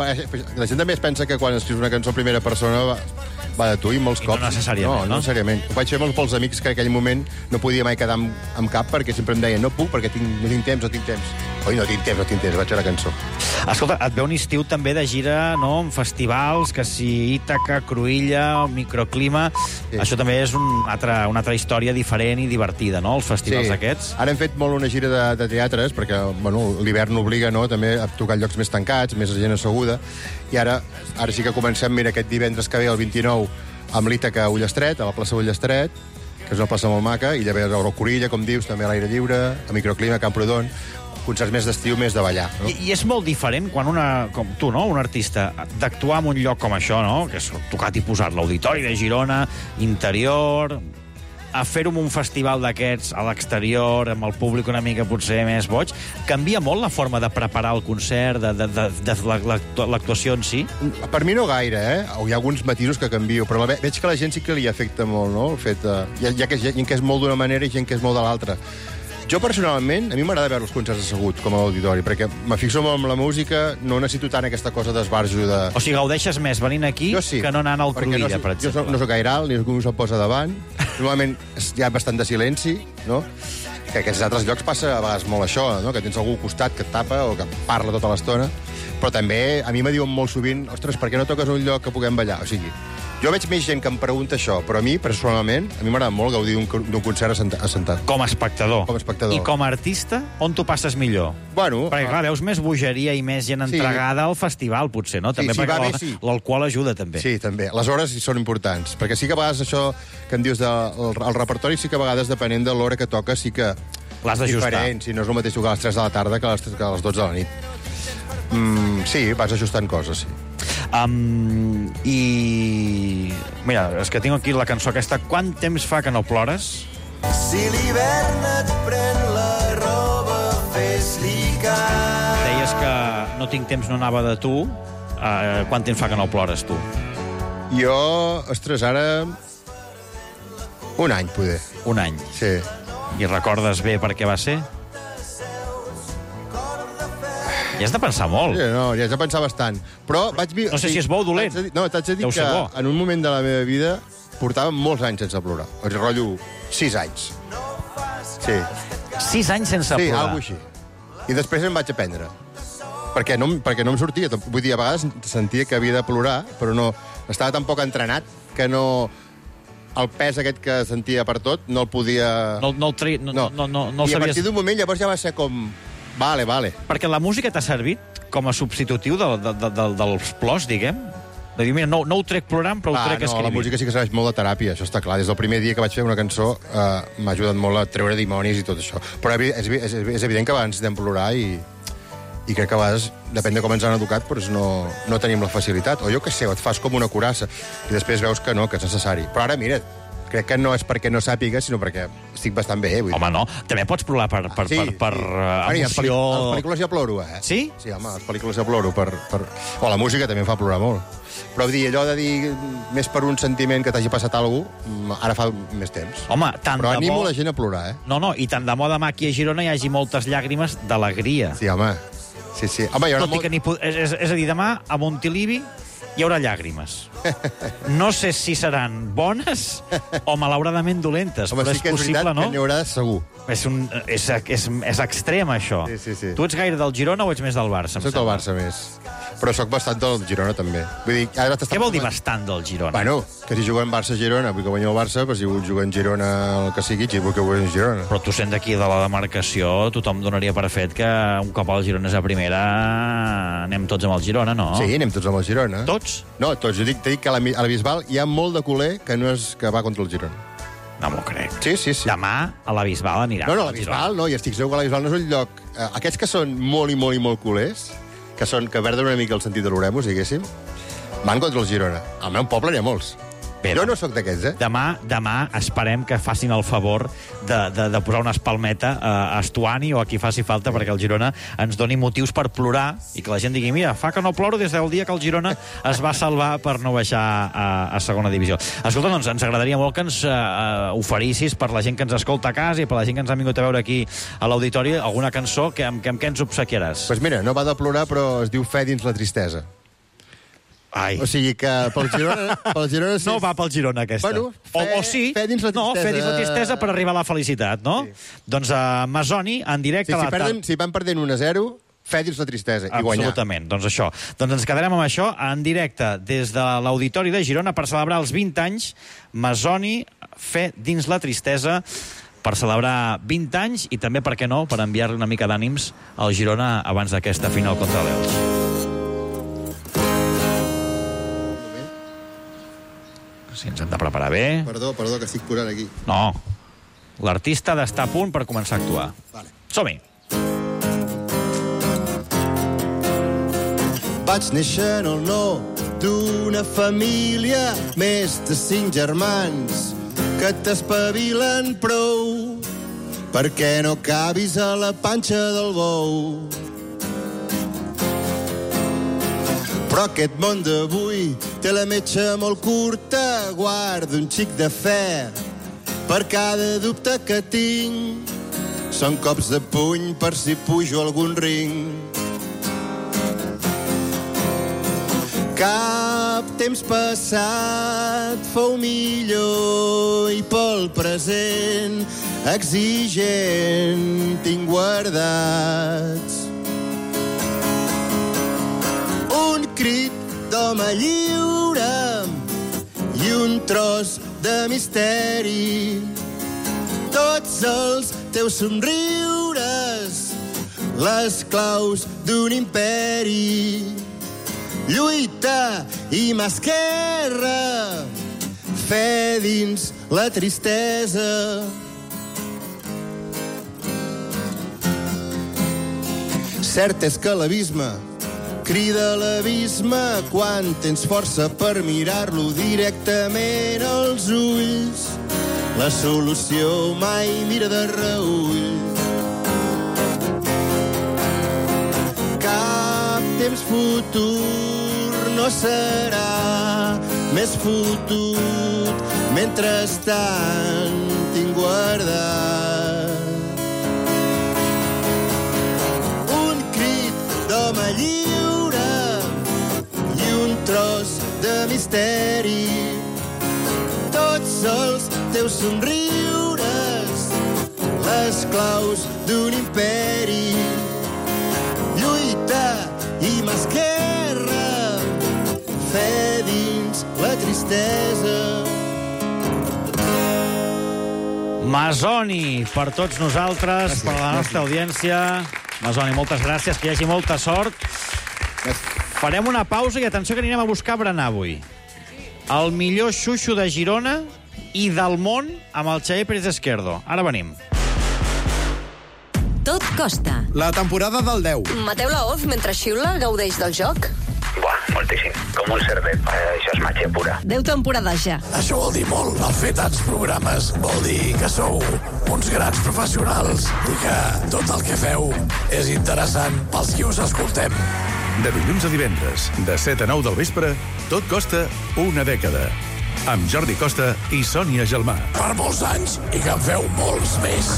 la gent també es pensa que quan escrius una cançó en primera persona va, va de tu i molts I cops. no necessàriament, no? No, necessàriament. Ho vaig fer molt pels amics que en aquell moment no podia mai quedar amb, amb cap perquè sempre em deien no puc perquè tinc, no tinc temps, no tinc temps. Oi, no tinc temps, no tinc temps, vaig fer la cançó. Escolta, et ve un estiu també de gira, no?, en festivals, que si Ítaca, Cruïlla, Microclima... Sí. Això també és un altre, una altra història diferent i divertida, no?, els festivals sí. aquests. Ara hem fet molt una gira de, de teatres, perquè bueno, l'hivern obliga, no?, també a tocar llocs més tancats, més gent asseguda, i ara, ara sí que comencem, mira, aquest divendres que ve, el vint-i-nou, amb l'Ítaca a Ullestret, a la plaça Ullestret, que és una plaça molt maca, i llavors a Corilla, com dius, també a l'aire lliure, a Microclima, a Camprodon, concerts més d'estiu, més de ballar. No? I, I és molt diferent quan una, com tu, no?, un artista, d'actuar en un lloc com això, no?, que és tocat i posat l'Auditori de Girona, interior, a fer-ho en un festival d'aquests a l'exterior, amb el públic una mica potser més boig, canvia molt la forma de preparar el concert, de, de, de, de l'actuació en si? Per mi no gaire, eh? Hi ha alguns matisos que canvio, però veig que a la gent sí que li afecta molt, no?, el fet de... Hi ha, hi ha gent que és molt d'una manera i gent que és molt de l'altra. Jo, personalment, a mi m'agrada veure els concerts assegut, com a auditori, perquè me fixo molt en la música, no necessito tant aquesta cosa d'esbarjo de... O sigui, gaudeixes més venint aquí sí, que no anant al Cruïlla, no, per exemple. Jo no, no soc gaire alt, ningú se'l posa davant. Normalment hi ha bastant de silenci, no? Que a aquests altres llocs passa a vegades molt això, no? Que tens algú al costat que et tapa o que parla tota l'estona. Però també a mi me diuen molt sovint ostres, per què no toques un lloc que puguem ballar? O sigui, jo veig més gent que em pregunta això, però a mi, personalment, a mi m'agrada molt gaudir d'un concert assentat. Com a espectador. Com a espectador. I com a artista, on t'ho passes millor? Bueno... Perquè, clar, veus més bogeria i més gent sí. entregada al festival, potser, no? Sí, també sí, perquè bé, sí. l'alcohol ajuda, també. Sí, també. Les hores són importants. Perquè sí que a vegades això que em dius del de, el repertori, sí que a vegades, depenent de l'hora que toca, sí que... L'has d'ajustar. Diferent, si no és el mateix tocar a les tres de la tarda que a les, que a les dotze de la nit. Mm, sí, vas ajustant coses, sí. Um, I... Mira, és que tinc aquí la cançó aquesta. Quant temps fa que no plores? Si l'hivern et pren la roba, fes-li cas. Deies que no tinc temps, no anava de tu. Uh, quant temps fa que no plores, tu? Jo, ostres, ara... Un any, poder. Un any? Sí. I recordes bé per què va ser? I has de pensar molt. Sí, no, ja has de pensar bastant. Però vaig... No sé si és bo o dolent. No, t'haig de dir que en un moment de la meva vida portava molts anys sense plorar. O sigui, rotllo sis anys. Sí. Sis anys sense sí, plorar? Sí, alguna així. I després em vaig aprendre. Perquè no, perquè no em sortia. Vull dir, a vegades sentia que havia de plorar, però no... Estava tan poc entrenat que no... El pes aquest que sentia per tot no el podia... No, no el tri... No, no. no, no, no I a sabies... partir d'un moment llavors ja va ser com... Vale, vale. Perquè la música t'ha servit com a substitutiu de, de, de, de, dels plors, diguem? De dir, mira, no, no ho trec plorant, però ho ah, trec no, escrivint. La música sí que serveix molt de teràpia, això està clar. Des del primer dia que vaig fer una cançó eh, m'ha ajudat molt a treure dimonis i tot això. Però és, és, és evident que abans necessitem plorar i, i crec que a vegades, depèn de com ens han educat, doncs no, no tenim la facilitat. O jo què sé, o et fas com una curassa i després veus que no, que és necessari. Però ara, mira, crec que no és perquè no sàpiga, sinó perquè estic bastant bé. Vull dir. Home, no. També pots plorar per, per, sí, per, per sí. uh, bueno, emoció... A les pel·lícules ja ploro, eh? Sí? Sí, home, a les pel·lícules ja ploro. Per, per... O la música també em fa plorar molt. Però vull dir, allò de dir més per un sentiment que t'hagi passat alguna cosa, ara fa més temps. Home, tant Però de animo bo... la gent a plorar, eh? No, no, i tant de moda aquí a Girona hi hagi moltes llàgrimes d'alegria. Sí, home. Sí, sí. Home, hi haurà Tot i que n'hi pod... és, és, és a dir, demà a Montilivi hi haurà llàgrimes. No sé si seran bones o malauradament dolentes, home, però sí és que és possible, veritat no? que n'hi haurà segur. És, un, és, és, és extrem, això. Sí, sí, sí. Tu ets gaire del Girona o ets més del Barça? Soc del Barça, més. Però sóc bastant del Girona, també. Vull dir, ara Què vol dir bastant del Girona? Bueno, que si juguen Barça-Girona, vull que guanyi el Barça, però si juguen Girona el que sigui, vull que guanyi Girona. Però tu sent d'aquí de la demarcació, tothom donaria per fet que un cop el Girona és a primera anem tots amb el Girona, no? Sí, anem tots amb el Girona. Tots? No, tots. Jo dic, dic que a la, a la Bisbal hi ha molt de culer que no és que va contra el Girona. No m'ho crec. Sí, sí, sí. Demà a la Bisbal anirà. No, no, la Bisbal no, i estic segur que la Bisbal no és un lloc... Eh, aquests que són molt i molt i molt culers, que són que perden una mica el sentit de l'oremus, diguéssim, van contra el Girona. Al meu poble n'hi ha molts. Bé, jo no sóc d'aquests, eh? Demà, demà esperem que facin el favor de, de, de posar una espalmeta a Estuani o a qui faci falta perquè el Girona ens doni motius per plorar i que la gent digui, mira, fa que no ploro des del dia que el Girona es va salvar per no baixar a, a segona divisió. Escolta, doncs ens agradaria molt que ens uh, oferissis per la gent que ens escolta a casa i per la gent que ens ha vingut a veure aquí a l'auditori alguna cançó que, que, amb què ens obsequiaràs. Doncs pues mira, no va de plorar, però es diu Fe dins la tristesa. Ai. O sigui que pel Girona... Pel Girona sí. No va pel Girona, aquesta. Bueno, fe, o, o sí. Fe dins la tristesa. No, fe dins la tristesa per arribar a la felicitat, no? Sí. Doncs a uh, Masoni, en directe... Sí, a si, la perden, si van perdent un a zero, fe dins la tristesa, i guanyar. Absolutament, doncs això. Doncs ens quedarem amb això en directe des de l'Auditori de Girona per celebrar els vint anys. Masoni, fe dins la tristesa, per celebrar vint anys i també, per què no, per enviar-li una mica d'ànims al Girona abans d'aquesta final contra l'Elx. Si ens hem de preparar bé... Perdó, perdó, que estic curant aquí. No. L'artista ha d'estar a punt per començar a actuar. Vale. Som-hi. Vaig néixer en el no d'una família, més de cinc germans, que t'espavilen prou perquè no cabis a la panxa del bou. Però aquest món d'avui té la metxa molt curta, guarda un xic de fe per cada dubte que tinc. Són cops de puny per si pujo algun ring. Cap temps passat fou millor i pel present exigent tinc guardats un crit d'home lliure i un tros de misteri. Tots els teus somriures, les claus d'un imperi. Lluita i mà esquerra, fe dins la tristesa. Cert és que l'abisme crida l'abisme quan tens força per mirar-lo directament als ulls. La solució mai mira de reüll. Cap temps futur no serà més fotut. Mentrestant tinc guardat un crit d'home lliure i un tros de misteri. Tots els teus somriures, les claus d'un imperi. Lluita i mà esquerra, fe dins la tristesa. Masoni, per tots nosaltres, per la nostra audiència. Masoni, moltes gràcies, que hi hagi molta sort. Farem una pausa i atenció que anirem a buscar berenar avui. El millor xuxo de Girona i del món amb el Xavier Pérez Esquerdo. Ara venim. Tot costa. La temporada del deu. Mateu Laoz, mentre xiula, gaudeix del joc? Buah, moltíssim. Com un cervet. Eh, això és màgia pura. Deu temporades ja. Això vol dir molt. El fer tants programes vol dir que sou uns grans professionals i que tot el que feu és interessant pels qui us escoltem. De dilluns a divendres, de set a nou del vespre, tot costa una dècada. Amb Jordi Costa i Sònia Gelmà. Per molts anys i que en feu molts més.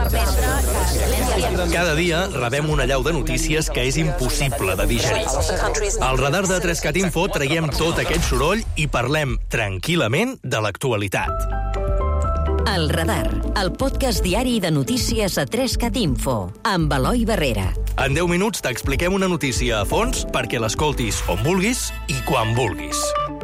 Cada dia rebem una allau de notícies que és impossible de digerir. Al radar de tres cat Info traiem tot aquest soroll i parlem tranquil·lament de l'actualitat. El Radar, el podcast diari de notícies a tres cat Info, amb Eloi Barrera. En deu minuts t'expliquem una notícia a fons perquè l'escoltis on vulguis i quan vulguis.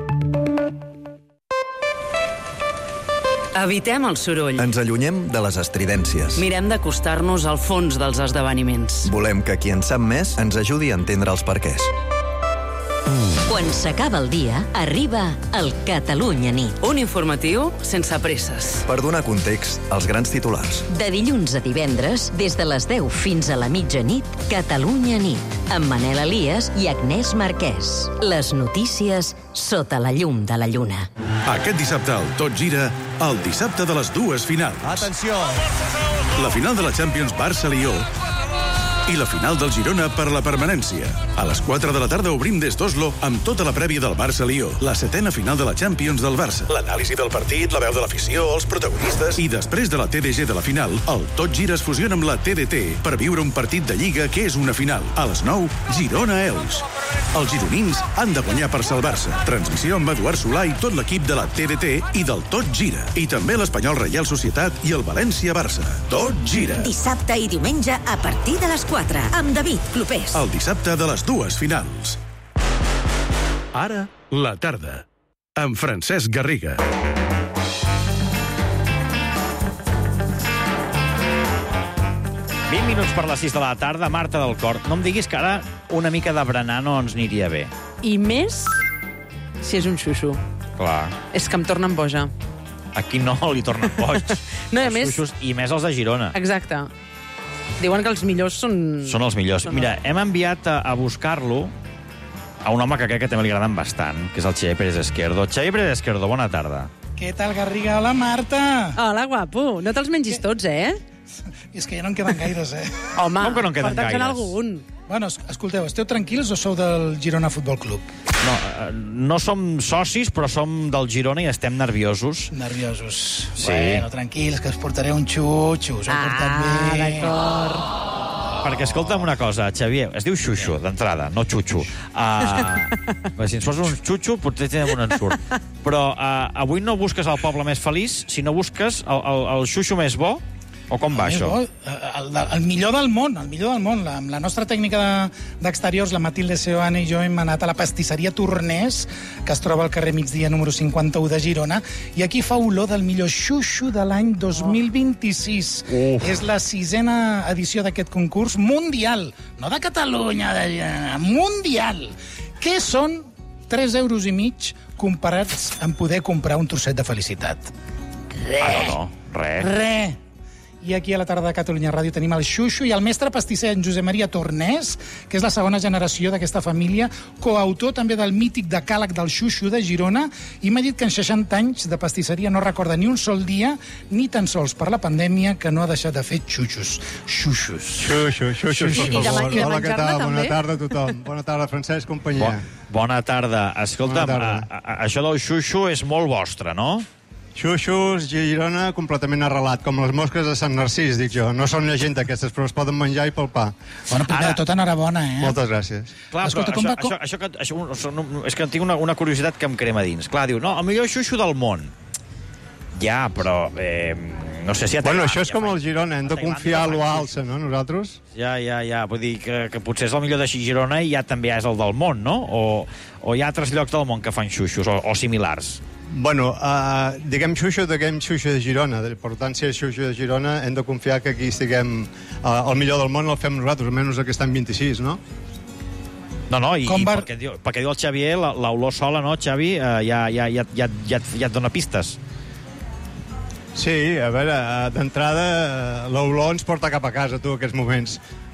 Evitem el soroll. Ens allunyem de les estridències. Mirem d'acostar-nos al fons dels esdeveniments. Volem que qui en sap més ens ajudi a entendre els perquès. Quan s'acaba el dia, arriba el Catalunya Nit. Un informatiu sense presses. Per donar context als grans titulars. De dilluns a divendres, des de les deu fins a la mitjanit, Catalunya Nit, amb Manel Elias i Agnès Marquès. Les notícies sota la llum de la lluna. Aquest dissabte al Tot Gira, el dissabte de les dues finals. Atenció! La final de la Champions Barça-Lió i la final del Girona per la permanència. A les quatre de la tarda obrim des d'Oslo amb tota la prèvia del Barça-Lió, la setena final de la Champions del Barça, l'anàlisi del partit, la veu de l'afició, els protagonistes... I després de la T D G de la final, el Tot Gira es fusiona amb la T D T per viure un partit de Lliga que és una final. A les nou, Girona-Elx. Els gironins han de guanyar per salvar-se. Transmissió amb Eduard Solà i tot l'equip de la T D T i del Tot Gira. I també l'Espanyol Reial Societat i el València-Barça. Tot Gira. Dissabte i diumenge a partir de les quatre, amb David Clopés. El dissabte de les dues finals. Ara, la tarda. Amb Francesc Garriga. vint minuts per les sis de la tarda, Marta del Cor. No em diguis que ara una mica de berenar no ens aniria bé. I més si és un xuxo. Clar. És que em tornen boja. Aquí no li tornen boig. No, i a els més... xuxos, i més els de Girona. Exacte. Diuen que els millors són... Són els millors. Són Mira, hem enviat a, a buscar-lo a un home que crec que també li agraden bastant, que és el Xavier Pérez Esquerdo. Xavier Pérez Esquerdo, bona tarda. Què tal, Garriga? Hola, Marta. Hola, guapo. No te'ls mengis tots, eh? És que ja no en queden gaires, eh? Home, com que no en queden porta'ns gaires? algun. Bueno, escolteu, esteu tranquils o sou del Girona Futbol Club? No, eh, no som socis, però som del Girona i estem nerviosos. Nerviosos. Sí. Bueno, tranquils, que us portaré un xutxo. Us heu portat bé. Ah, d'acord. Perquè, escolta'm una cosa, Xavier, es diu xuxo, d'entrada, no xutxo. Uh, si ens fos un xutxo, potser tenen un ensurt. Però uh, avui no busques el poble més feliç, sinó busques el, el, el xuxo més bo. O com va, això? Bo, el, el millor del món, el millor del món. La, amb la nostra tècnica d'exteriors, la Matilde Seoane i jo hem anat a la pastisseria Tornés, que es troba al carrer Migdia número cinquanta-u de Girona, i aquí fa olor del millor xuxo de l'any dos mil vint-i-sis. Oh. És la sisena edició d'aquest concurs mundial, no de Catalunya, de, mundial. Què són tres euros i mig comparats amb poder comprar un trosset de felicitat? Re. Ah, no, no, res. Re. I aquí a la tarda de Catalunya Ràdio tenim el xuxo i el mestre pastisser en Josep Maria Tornés, que és la segona generació d'aquesta família, coautor també del mític decàleg del xuxo de Girona, i m'ha dit que en seixanta anys de pastisseria no recorda ni un sol dia, ni tan sols per la pandèmia, que no ha deixat de fer xuxos. Xuxos. Xuxo, xuxo, xuxo. I de, i de Hola, què tal? també? Bona tarda a tothom. Bona tarda, Francesc, companyia. Bo, bona tarda. Escolta'm, Bona tarda. a, a, això del xuxo és molt vostre, no? Xuxos, Girona, completament arrelat, com les mosques de Sant Narcís, dic jo. No són llegenda aquestes, però es poden menjar i palpar. Bueno, primer de tot, enhorabona, eh? Moltes gràcies. Clar, Escolta, però com això, va- com- això, això, que, això, això no, és que tinc una, una curiositat que em crema dins. Clar, diu, no, el millor xuxo del món. Ja, però... Eh, no sé si a Bueno, Tailàndia això és com fan- el Girona, hem de a Tailàndia confiar a fan lo xuxo. alça, no, nosaltres? Ja, ja, ja. Vull dir que, que potser és el millor de Girona i ja també és el del món, no? O, o hi ha altres llocs del món que fan xuxos o, o similars. Bueno, uh, diguem xuxo, diguem xuxo de Girona. Per tant, si és xuxo de Girona, hem de confiar que aquí estiguem... Uh, el millor del món el fem nosaltres, almenys aquest any vint-i-sis, no? No, no, i, i va- perquè, diu, perquè diu el Xavier, la- l'olor sola, no, Xavi, eh, ja, ja, ja, ja, ja, ja et dona pistes. Sí, a veure, eh, d'entrada, eh, l'olor ens porta cap a casa, tu, aquests moments.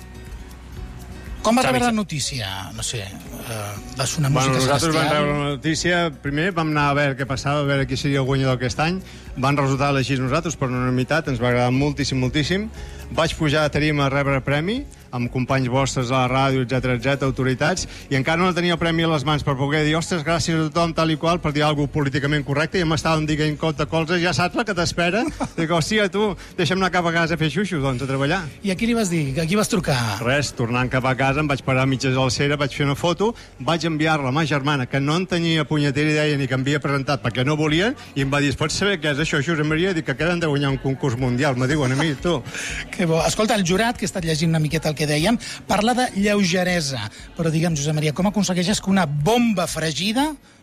Com vas Xavi, rebre la Xavi. notícia? No sé, uh, va sonar Bueno, música nosaltres vam celestial. rebre la notícia, primer vam anar a veure què passava, a veure qui seria el guanyador aquest any, van resultar elegits nosaltres per unanimitat, ens va agradar moltíssim, moltíssim. Vaig pujar a tarima a rebre premi, amb companys vostres a la ràdio, etcètera, etcètera, autoritats, i encara no tenia el premi a les mans per poder dir, ostres, gràcies a tothom, tal i qual, per dir alguna cosa políticament correcte, i m'estaven dient cot de colze, ja saps la que t'espera? Dic, hòstia, tu, deixa'm anar cap a casa a fer xuxos, doncs, a treballar. I a qui li vas dir? A qui vas trucar? Res, tornant cap a casa, em vaig parar a mitges de la cera, vaig fer una foto, vaig enviar-la a ma germana, que no en tenia punyetera idea ni que em havia presentat perquè no volien, i em va dir, pots saber què és això, Josep Maria? Dic que queden de guanyar un concurs mundial, me diuen a mi, tu. Que bo. Escolta, el jurat, que he estat llegint una miqueta el que dèiem, parla de lleugeresa. Però digue'm, Josep Maria, com aconsegueixes que una bomba fregida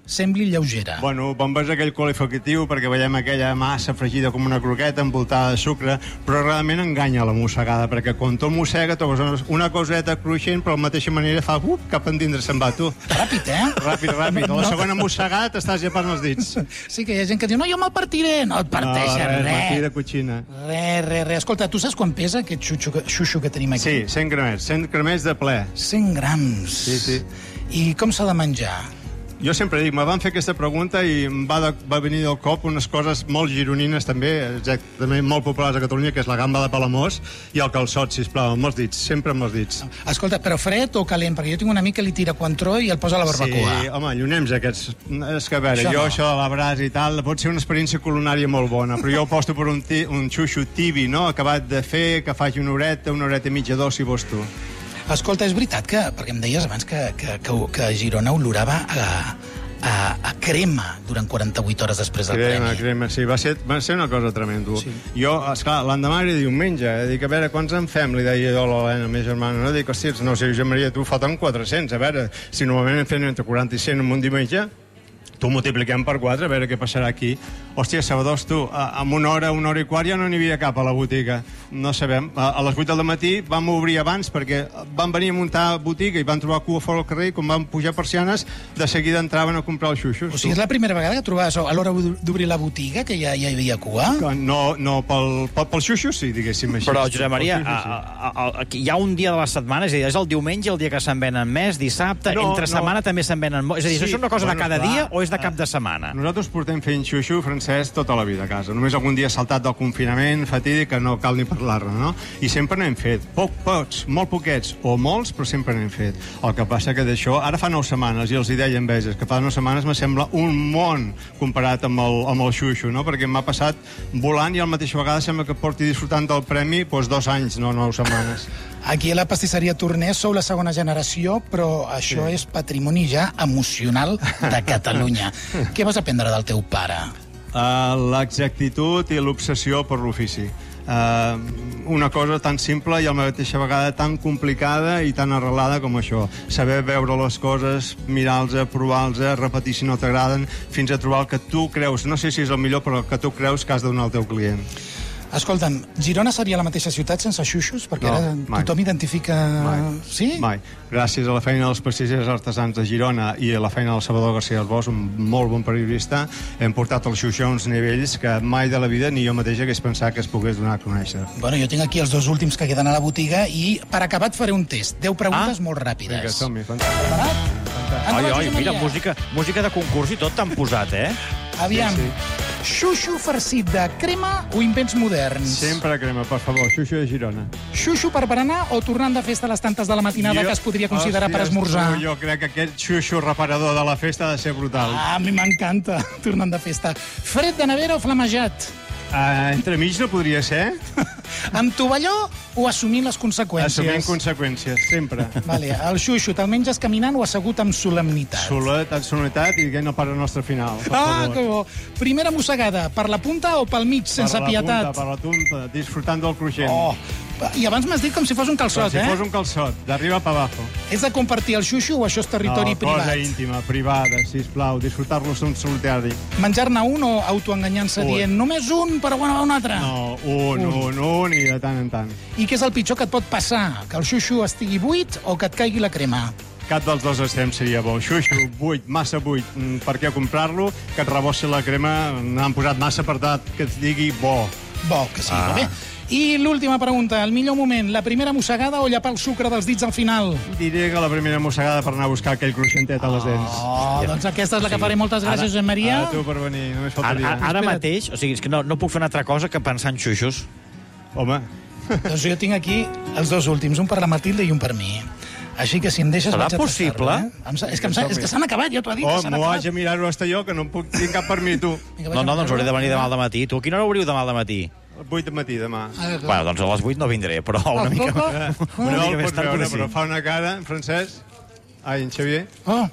sembli lleugera. Bueno, bombes aquell qualificatiu perquè veiem aquella massa fregida com una croqueta envoltada de sucre, però realment enganya la mossegada, perquè quan tu mossega trobes una coseta cruixent, però de la mateixa manera fa uh, cap endins se'n va, tu. Ràpid, eh? Ràpid, ràpid. A la No. segona mossegada t'estàs llepant els dits. Sí que hi ha gent que diu, no, jo me'l partiré. No et parteixes, no, res. res. Partida coixina. Res, res, res. Escolta, tu saps quan pesa aquest xuxo que, xuxo que tenim aquí? Sí, cent gramets. cent gramets de ple. cent grams. Sí, sí. I com s'ha de menjar? Jo sempre dic, me van fer aquesta pregunta i em va, de, va venir del cop unes coses molt gironines també, exactament molt populars a Catalunya, que és la gamba de Palamós i el calçot, sisplau, amb els dits, sempre amb els dits. Escolta, però fred o calent? Perquè jo tinc un amic que li tira coentró i el posa a la barbacoa. Sí, home, llunems aquests. És que a veure, Això jo no. això de la brasa i tal, pot ser una experiència culinària molt bona, però jo aposto per un, ti, un xuxo tibi, no?, acabat de fer, que faci una horeta, una horeta i mitja, dos, si vols tu. Escolta, és veritat que, perquè em deies abans que, que, que, que Girona olorava a, a, a crema durant quaranta-vuit hores després del Crema, premi. crema, sí, va ser, va ser una cosa tremenda. Sí. Jo, esclar, l'endemà era diumenge, eh? Dic, a veure, quants en fem? Li deia jo a l'Helena, la meva germana, no? Dic, hosti, no sé, Josep Maria, tu falten quatre-cents, a veure, si normalment en fem entre quaranta i cent en un diumenge, tu multipliquem per quatre, a veure què passarà aquí. Hòstia, Salvadors, tu, en una hora, una hora i quart ja no n'hi havia cap a la botiga. No sabem. A les vuit del matí vam obrir abans perquè van venir a muntar botiga i van trobar cua fora al carrer i quan van pujar persianes, de seguida entraven a comprar els xuxos. O sigui, és la primera vegada que trobaves a l'hora d'obrir la botiga que ja, ja hi havia cua? No, no pel, pel, pel xuxos sí, diguéssim així. Però, Josep Maria, a, a, a, a, hi ha un dia de la setmana, és a dir, és el diumenge, el dia que se'n venen més, dissabte, No, entre no. setmana també se'n venen... mo- És a dir, Sí, això és una cosa bueno, de cada clar. dia o és de cap de setmana? Nosaltres portem fent xuxo, Francesc, tota la vida a casa. Només algun dia saltat del confinament, fatídic, que no cal ni parlar-ne, no? I sempre n'hem fet. Poc, pocs, molt poquets, o molts, però sempre n'hem fet. El que passa que d'això, ara fa nou setmanes, i els hi deia enveges, que fa nou setmanes me sembla un món comparat amb el, amb el xuxo, no? Perquè m'ha passat volant i a la mateixa vegada sembla que porti disfrutant del premi doncs, dos anys, no nou setmanes. Aquí a la pastisseria Tornés sou la segona generació, però això Sí. és patrimoni ja emocional de Catalunya. Què vas aprendre del teu pare? Uh, l'exactitud i l'obsessió per l'ofici. Uh, una cosa tan simple i a la mateixa vegada tan complicada i tan arrelada com això. Saber veure les coses, mirar-les, provar-les, repetir si no t'agraden, fins a trobar el que tu creus, no sé si és el millor, però el que tu creus que has de donar al teu client. Escolta'm, Girona seria la mateixa ciutat sense xuxos? Perquè No, ara mai. tothom identifica... Mai. Sí? Mai. Gràcies a la feina dels pastissers artesans de Girona i a la feina del Salvador García del Bosch, un molt bon periodista, hem portat el xuxó a uns nivells que mai de la vida ni jo mateix hagués pensat que es pogués donar a conèixer. Bueno, jo tinc aquí els dos últims que queden a la botiga i per acabar et faré un test. deu preguntes Ah. molt ràpides. Vinga, som-hi, fantàstic. Ai, ai, mira, música, música de concurs i tot t'han posat, eh? Aviam, Sí, xuxo farcit de crema o invents moderns? Sempre crema, per favor, xuxo de Girona. Xuxo per berenar o tornant de festa a les tantes de la matinada Jo- que es podria considerar per Hòsties, esmorzar? tu, Jo crec que aquest xuxo reparador de la festa ha de ser brutal. Ah, a mi m'encanta, tornant de festa. Fred de nevera o flamejat? Uh, entremig no podria ser? Amb tovalló o assumint les conseqüències? Assumint conseqüències, sempre. Vale, el xuxo te'l menges caminant o assegut amb solemnitat? Soledat, soledat i que no para el nostre final. Per Ah, favor. que bo. Primera mossegada, per la punta o pel mig, sense per la pietat? Punta, per la punta, disfrutant del cruixent. Oh, i abans m'has dit com si fos un calçot, Com si eh? fos un calçot, d'arriba pa abajo. És de compartir el xuxo o això és territori no, privat? cosa íntima, privada, sisplau, disfrutar-lo en solitari. Menjar-ne un o autoenganyant-se Un. dient només un, però bueno, va un altre? No, un, un, un, i de tant en tant. I què és el pitjor que et pot passar? Que el xuxo estigui buit o que et caigui la crema? Cap dels dos extrems seria bo. Xuxo, buit, massa buit. Mm, Per què comprar-lo? Que et rebossi la crema. N'han posat massa per tant que et digui bo. Bo, que sí, Ah. ah. bé. I l'última pregunta, el millor moment, la primera mossegada o llepar el sucre dels dits al final? Diré que la primera mossegada per anar a buscar aquell cruixentet a les dents. Oh, doncs aquesta és la que faré. Moltes gràcies, Josep Maria. A tu per venir, només Ara, faltaria. ara, ara mateix, o sigui, és que no, no puc fer una altra cosa que pensar en xuxos. Home. Doncs jo tinc aquí els dos últims, un per la Matilde i un per mi. Així que si em deixes... Serà vaig a possible? tastar-lo, Eh? Em sa- És que, em sa- és que s'han acabat, ja t'ho he dit, que Oh, s'han m'ho acabat. haig de mirar-ho hasta jo, que no em puc tinc cap per mi, tu. No, no, doncs hauré de venir demà al matí. Tu a quina hora obriu demà al matí? vuit del matí, demà. Bueno, doncs a les vuit no vindré, però una mica, Eh, una no mica el més pots tard veure, potser però sí. fa una cara, en Francesc. Ai, en Xavier. Oh,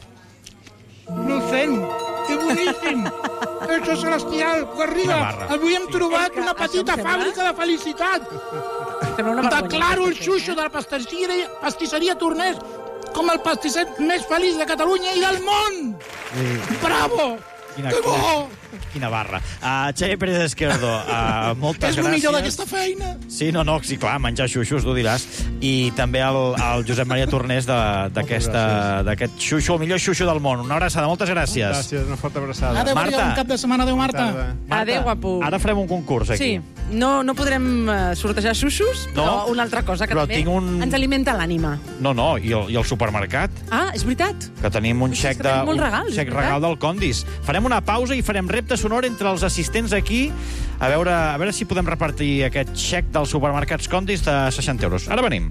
no el sent. Que boníssim. Això és celestial. Quina Garriga, barra. avui hem trobat una petita fàbrica de felicitat. Declaro el xuxo de la pastisseria, pastisseria Tornés com el pastisser més feliç de Catalunya i del món! Sí. Bravo! Quina, que bo! Quina barra. Uh, Xavier Pérez Esquerdo, uh, moltes És gràcies. el millor d'aquesta feina. Sí, no, no, sí, clar, menjar xuxos, tu diràs. I també el, el Josep Maria Tornés d'aquest xuxo, el millor xuxo del món. Una abraçada, moltes gràcies. Gràcies, una forta abraçada. Adéu, Maria, bon cap de setmana. Adéu, Marta. Marta, Adéu, guapo. Ara farem un concurs aquí. Sí, no, no podrem uh, sortejar xuxos, No, però una altra cosa que però també tinc un- ens alimenta l'ànima. No, no, i el, i el supermercat, Ah, és veritat. que tenim un xec, que de, tenim molts un regals, xec és veritat. regal del Condis. Farem una pausa i farem repte sonor entre els assistents aquí, a veure, a veure si podem repartir aquest xec dels supermercats Condis de seixanta euros. Ara venim.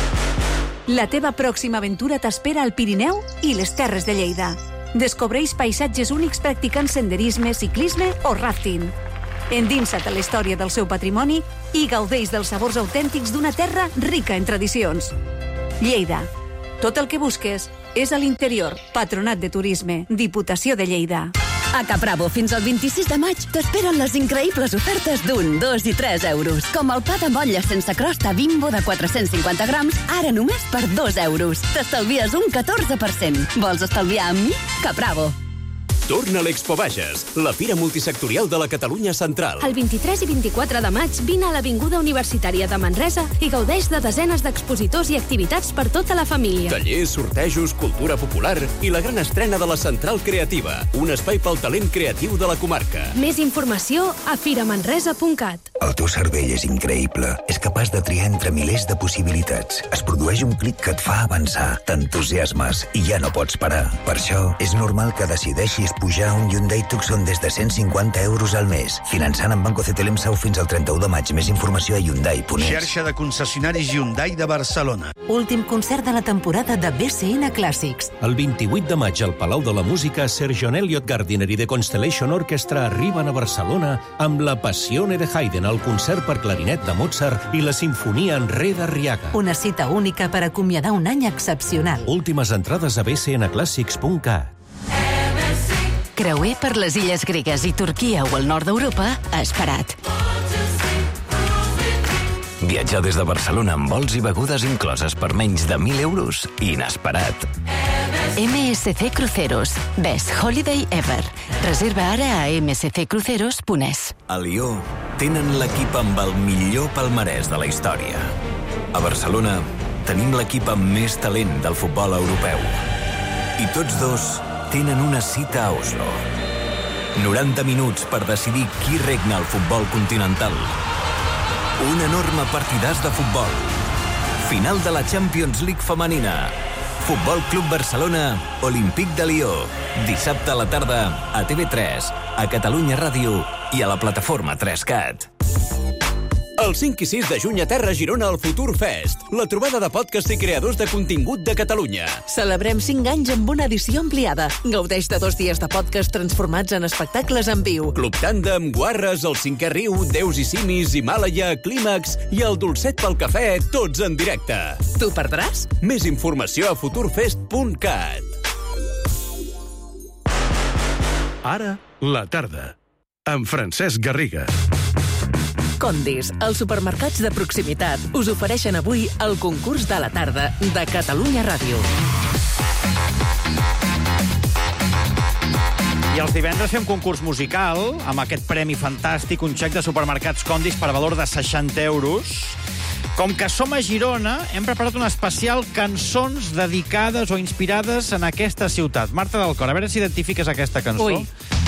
La teva pròxima aventura t'espera al Pirineu i les Terres de Lleida. Descobreix paisatges únics practicant senderisme, ciclisme o rafting. Endinsa't a la història del seu patrimoni i gaudeix dels sabors autèntics d'una terra rica en tradicions. Lleida. Tot el que busques és a l'interior. Patronat de Turisme. Diputació de Lleida. A Capravo, fins al vint-i-sis de maig, t'esperen les increïbles ofertes d'un, dos i tres euros. Com el pa de motlla sense crosta Bimbo de quatre-cents cinquanta grams, ara només per dos euros. T'estalvies un catorze per cent. Vols estalviar amb mi? Capravo. Torna a l'Expo Bages, la fira multisectorial de la Catalunya Central. El vint-i-tres i vint-i-quatre de maig vine a l'Avinguda Universitària de Manresa i gaudeix de desenes d'expositors i activitats per tota la família. Tallers, sortejos, cultura popular i la gran estrena de la Central Creativa, un espai pel talent creatiu de la comarca. Més informació a firamanresa punt cat. El teu cervell és increïble. És capaç de triar entre milers de possibilitats. Es produeix un clic que et fa avançar, t'entusiasmes i ja no pots parar. Per això, és normal que decideixis pujar un Hyundai Tucson des de cent cinquanta euros al mes. Finançant amb Banco C T L M S A U fins al trenta-u de maig. Més informació a Hyundai punt es. Xarxa de concessionaris Hyundai de Barcelona. Últim concert de la temporada de B C N Clàssics. El vint-i-vuit de maig al Palau de la Música, Sir John Elliott Gardiner i The Constellation Orchestra arriben a Barcelona amb la Passione de Haydn, el concert per clarinet de Mozart i la Sinfonia en Re d'Arriaga. Una cita única per acomiadar un any excepcional. Últimes entrades a b c n clàssics punt cat. Creuer per les illes gregues i Turquia o el nord d'Europa has parat. Viatjar des de Barcelona amb vols i begudes incloses per menys de mil euros? Inesperat. M S C Cruceros. Best Holiday Ever. Reserva ara a m s c cruceros punt e s. A Lió tenen l'equip amb el millor palmarès de la història. A Barcelona tenim l'equip amb més talent del futbol europeu. I tots dos tenen una cita a Oslo. noranta minuts per decidir qui regna el futbol continental. Un enorme partidàs de futbol. Final de la Champions League femenina. Futbol Club Barcelona, Olímpic de Lió. Dissabte a la tarda a T V tres, a Catalunya Ràdio i a la plataforma tres cat. El cinc i sis de juny a Terra Girona al Futur Fest, la trobada de podcast i creadors de contingut de Catalunya. Celebrem cinc anys amb una edició ampliada. Gaudeix de dos dies de podcast transformats en espectacles en viu. Club Tàndem, Guarres, El Cinquè Riu, Déus i Simis, Himàlaia, Clímax i el Dolcet pel Cafè, tots en directe. Tu perdràs? Més informació a futurfest punt cat. Ara, la tarda. Amb Francesc Garriga. Condis, els supermercats de proximitat, us ofereixen avui el concurs de la tarda de Catalunya Ràdio. I els divendres fem concurs musical amb aquest premi fantàstic, un xec de supermercats Condis per valor de seixanta euros. Com que som a Girona, hem preparat un especial cançons dedicades o inspirades en aquesta ciutat. Marta del Cor, a veure si identifiques aquesta cançó. Ui.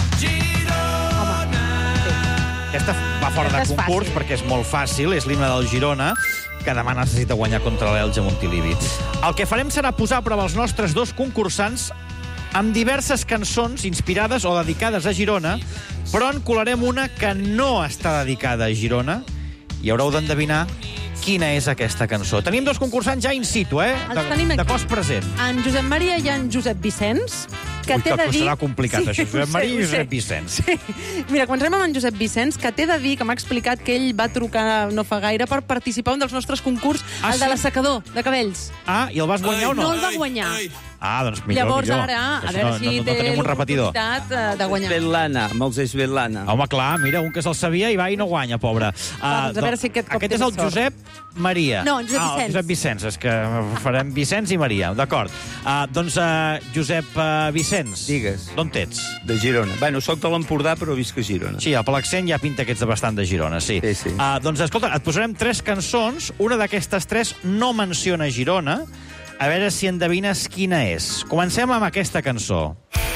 Aquesta va fora de Aquesta és concurs fàcil. perquè és molt fàcil, és l'himne del Girona, que demà necessita guanyar contra l'Elge Montilivi. El que farem serà posar a prova els nostres dos concursants amb diverses cançons inspirades o dedicades a Girona, però en colarem una que no està dedicada a Girona i haureu d'endevinar quina és aquesta cançó. Tenim dos concursants ja in situ, eh? Els tenim De, aquí. de cos present. En Josep Maria i en Josep Vicenç, que Ui, té que de dir... serà complicat, això. ho Josep sé, Maria i ho sé. Josep Vicenç. Sí. Mira, comencem amb en Josep Vicenç, que té de dir, que m'ha explicat que ell va trucar no fa gaire per participar en un dels nostres concurs, Ah, el de sí? l'assecador de cabells. Ah, i el vas guanyar o no? No el va guanyar. Ah, doncs millor, Llavors, millor. ara, a Així veure no, si no, no té tenim un repetidor. l'oportunitat eh, de guanyar. Svetlana, amb els Svetlana. Home, clar, mira, un que se'l sabia i va i no guanya, pobre. Va, doncs a veure si aquest cop Aquest té és el sort. Josep Maria. No, Josep ah, el Vicenç. Josep Vicenç, és que farem Vicenç i Maria, d'acord. Uh, doncs, uh, Josep uh, Vicenç. Digues. D'on ets? De Girona. Bueno, soc de l'Empordà, però visc a Girona. Sí, per l'accent ja pinta que ets de bastant de Girona, sí. Sí, sí. Uh, doncs, escolta, et posarem tres cançons. Una d'aquestes tres no menciona Girona. A veure si endevines quina és. Comencem amb aquesta cançó.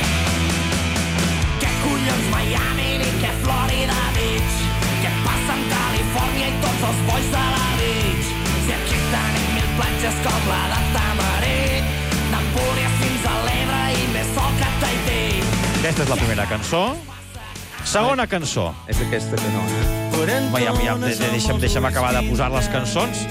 Què collons Miami ni què Florida Beach? Què passa amb Califòrnia i tots els bois de la beach? Si aquí tenim mil platges com la de Tamarit, d'Empúries fins a l'Ebre i més sol que Tahití. Aquesta és la primera cançó. Segona cançó. És aquesta que no, eh? Home, ja, ja, deixa'm, deixa'm acabar de posar les cançons.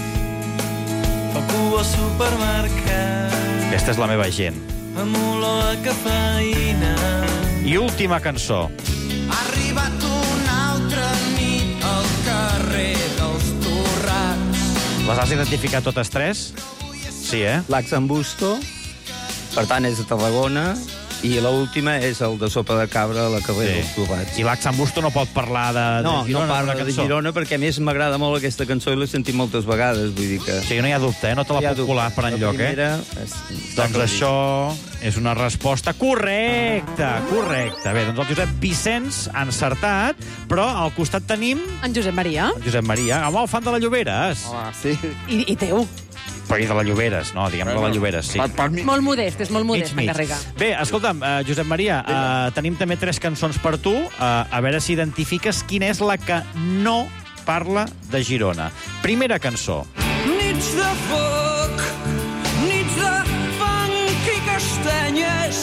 El cua supermercat. Aquesta és la meva gent. Amb olor a cafeïna. I última cançó. Ha arribat una altra nit al carrer dels Torrats. Les has identificat totes tres? Sí, eh? L'Axambusto, per tant, és de Tarragona, i l'última és el de sopa de cabra a la carrer Sí. dels Torrats. I l'Axambusto no pot parlar de, de No, Girona? no parla d'una de cançó? Girona perquè a més m'agrada molt aquesta cançó i l'he sentit moltes vegades, vull dir que... Sí, no hi ha dubte, eh? No te la Hi ha puc dubte. colar per La enlloc, primera eh? és- Doncs això és una resposta correcta, correcta. Bé, doncs el Josep Vicenç ha encertat, però al costat tenim... En Josep Maria. El Josep Maria. Home, el fan de la Lloberes. Home, sí. I, i teu. Però i de la Lloberes, no, diguem de la Lloberes, sí. Molt modest, és molt modest, Mig, mig. encarrega. Bé, escolta'm, uh, Josep Maria, uh, tenim també tres cançons per tu. Uh, a veure si identifiques quina és la que no parla de Girona. Primera cançó. Nits de foc, nits de funk i castanyes,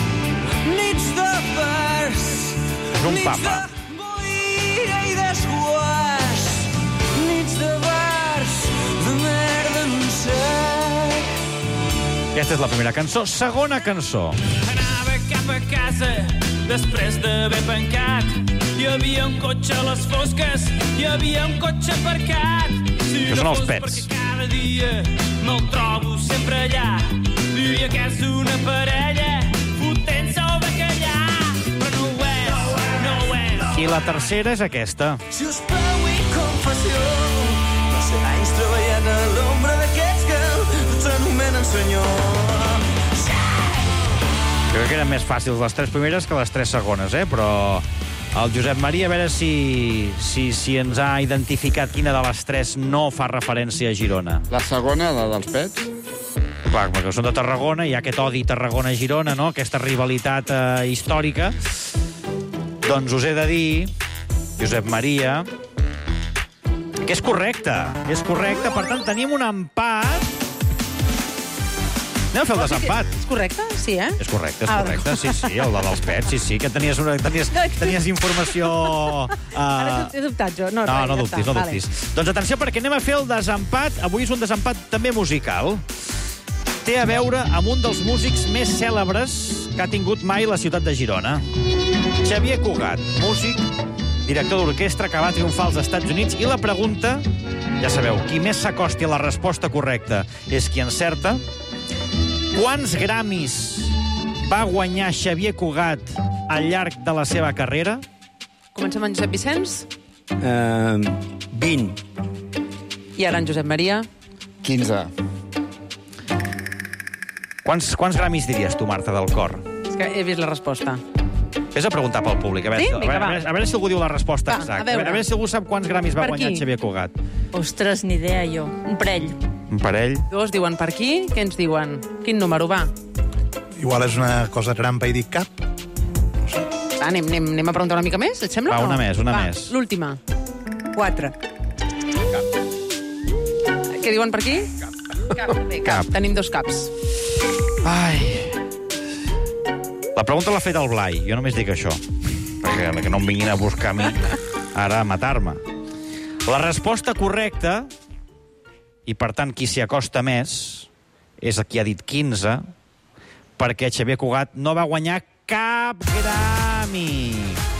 nits de vers, És un nits papa. de boira i desguàs, nits de bars, de merda en sec. Aquesta és la primera cançó. Segona cançó. Anava cap a casa després d'haver pencat. Hi havia un cotxe a les fosques, hi havia un cotxe aparcat. Si Que són no els fos Pets. perquè cada dia me'l trobo sempre allà. Diria que és una parella fotent-se el bacallà. Però no ho és, no ho és. I la tercera és aquesta. Si us plau i confessió, va ser anys treballant a l'ombra d'aquests que s'anomenen senyor. Jo crec que eren més fàcils les tres primeres que les tres segones, eh? Però el Josep Maria, a veure si, si, si ens ha identificat quina de les tres no fa referència a Girona. La segona, la dels Pets. Clar, perquè són de Tarragona, hi ha aquest odi Tarragona-Girona, no? Aquesta rivalitat eh, històrica. Doncs us he de dir, Josep Maria, que és correcte. És correcte, per tant, tenim un empat. Anem a fer el desempat. És correcte? Sí, eh? És correcte, és Ah, correcte. Sí, sí, el de dels Pets, sí, sí, que tenies, una, tenies, tenies informació... Ara Uh... he dubtat jo. No, No, res, no ja dubtis, està. no Vale. dubtis. Doncs atenció, perquè anem a fer el desempat. Avui és un desempat també musical. Té a veure amb un dels músics més cèlebres que ha tingut mai la ciutat de Girona. Xavier Cugat, músic, director d'orquestra que va triomfar als Estats Units. I la pregunta, ja sabeu, qui més s'acosti a la resposta correcta és qui encerta. Quants Grammys va guanyar Xavier Cugat al llarg de la seva carrera? Comencem amb Josep Vicenç Uh, vint. i ara en Josep Maria. quinze. Quants, quants Grammys diries tu, Marta, del cor? És que he vist la resposta. Vés a preguntar pel públic. A veure, Sí? si- a, Vinga, veure, a, va. veure, a veure si algú diu la resposta Va, a exacta. veure. A veure si algú sap quants Grammys va Per guanyar qui? Xavier Cugat. Ostres, ni idea, jo. Un parell. Un parell. Dos diuen per aquí. Què ens diuen? Quin número va? Igual és una cosa trampa i dic cap. Va, anem, anem, anem a preguntar una mica més, et sembla? Va, o no? una més, una va, més. L'última. Quatre. Què diuen per aquí? Cap. Bé, cap. Tenim dos caps. Ai... La pregunta l'ha fet el Blai. Jo només dic això. Perquè que no em vinguin a buscar a mi ara a matar-me. La resposta correcta, i per tant qui s'hi acosta més, és el qui ha dit quinze, perquè Xavier Cugat no va guanyar cap Grammy.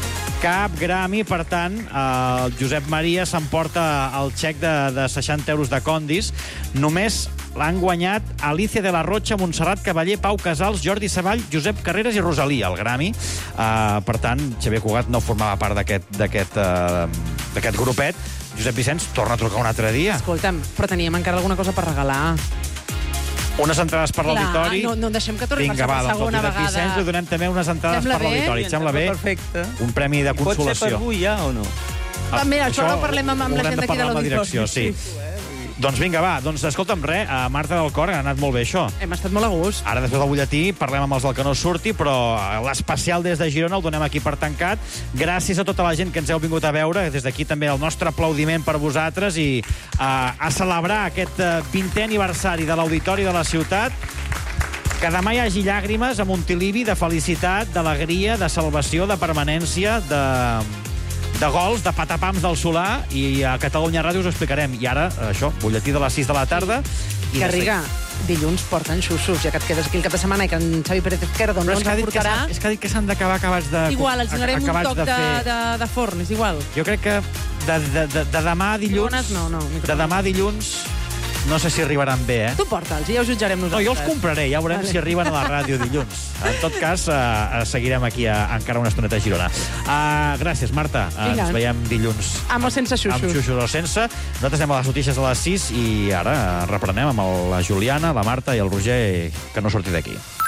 Cap Grammy, per tant, el Josep Maria s'emporta el xec de, de seixanta euros de Condis. Només l'han guanyat Alicia de la Rocha, Montserrat Cavaller, Pau Casals, Jordi Savall, Josep Carreras i Rosalia, el Grammy. Uh, per tant, Xavier Cugat no formava part d'aquest d'aquest uh, d'aquest grupet. Josep Vicenç torna a trucar un altre dia. Escolta'm, però teníem encara alguna cosa per regalar. Unes entrades per l'auditori. No, no deixem que torni Vinga, per va, la segona doncs, vegada. Vicenç, li donem també unes entrades Sembla per l'auditori. Et sembla bé? Perfecte. Un premi de consolació. Pot ser per avui ja o no? Ah, mira, això ara ho parlem amb, amb la gent d'aquí de l'auditori. Sí. Doncs vinga, va. Doncs escolta'm, res, a Marta del Cor, ha anat molt bé això. Hem estat molt a gust. Ara, després del butlletí, parlem amb els del que no surti, però l'especial des de Girona el donem aquí per tancat. Gràcies a tota la gent que ens heu vingut a veure. Des d'aquí també el nostre aplaudiment per vosaltres i uh, a celebrar aquest uh, vintè aniversari de l'Auditori de la Ciutat. Que demà hi hagi llàgrimes a Montilivi de felicitat, d'alegria, de salvació, de permanència, de... de gols, de patapams del Solà, i a Catalunya Ràdio us ho explicarem. I ara, això, butlletí de les sis de la tarda. I Garriga, dilluns porten xussos, ja que et quedes aquí el cap de setmana i que en Xavi Pérez Izquierdo no ens aportarà. És que ha dit que s'han d'acabar acabats de... Igual, els donarem un toc de, de, de, de forn, és igual. Jo crec que de, de, de, de demà a dilluns... Bones, no, no, de demà a dilluns... No sé si arribaran bé, eh? Tu porta'ls, ja ho jutjarem nosaltres. No, jo els compraré, ja veurem vale. si arriben a la ràdio dilluns. En tot cas, uh, seguirem aquí a, a encara una estoneta a Girona. Uh, gràcies, Marta. Uh, ens veiem dilluns. Amb o sense xuxos. Amb xuxos o sense. Nosaltres anem a les notícies a les sis i ara reprenem amb el, la Juliana, la Marta i el Roger, que no surti d'aquí.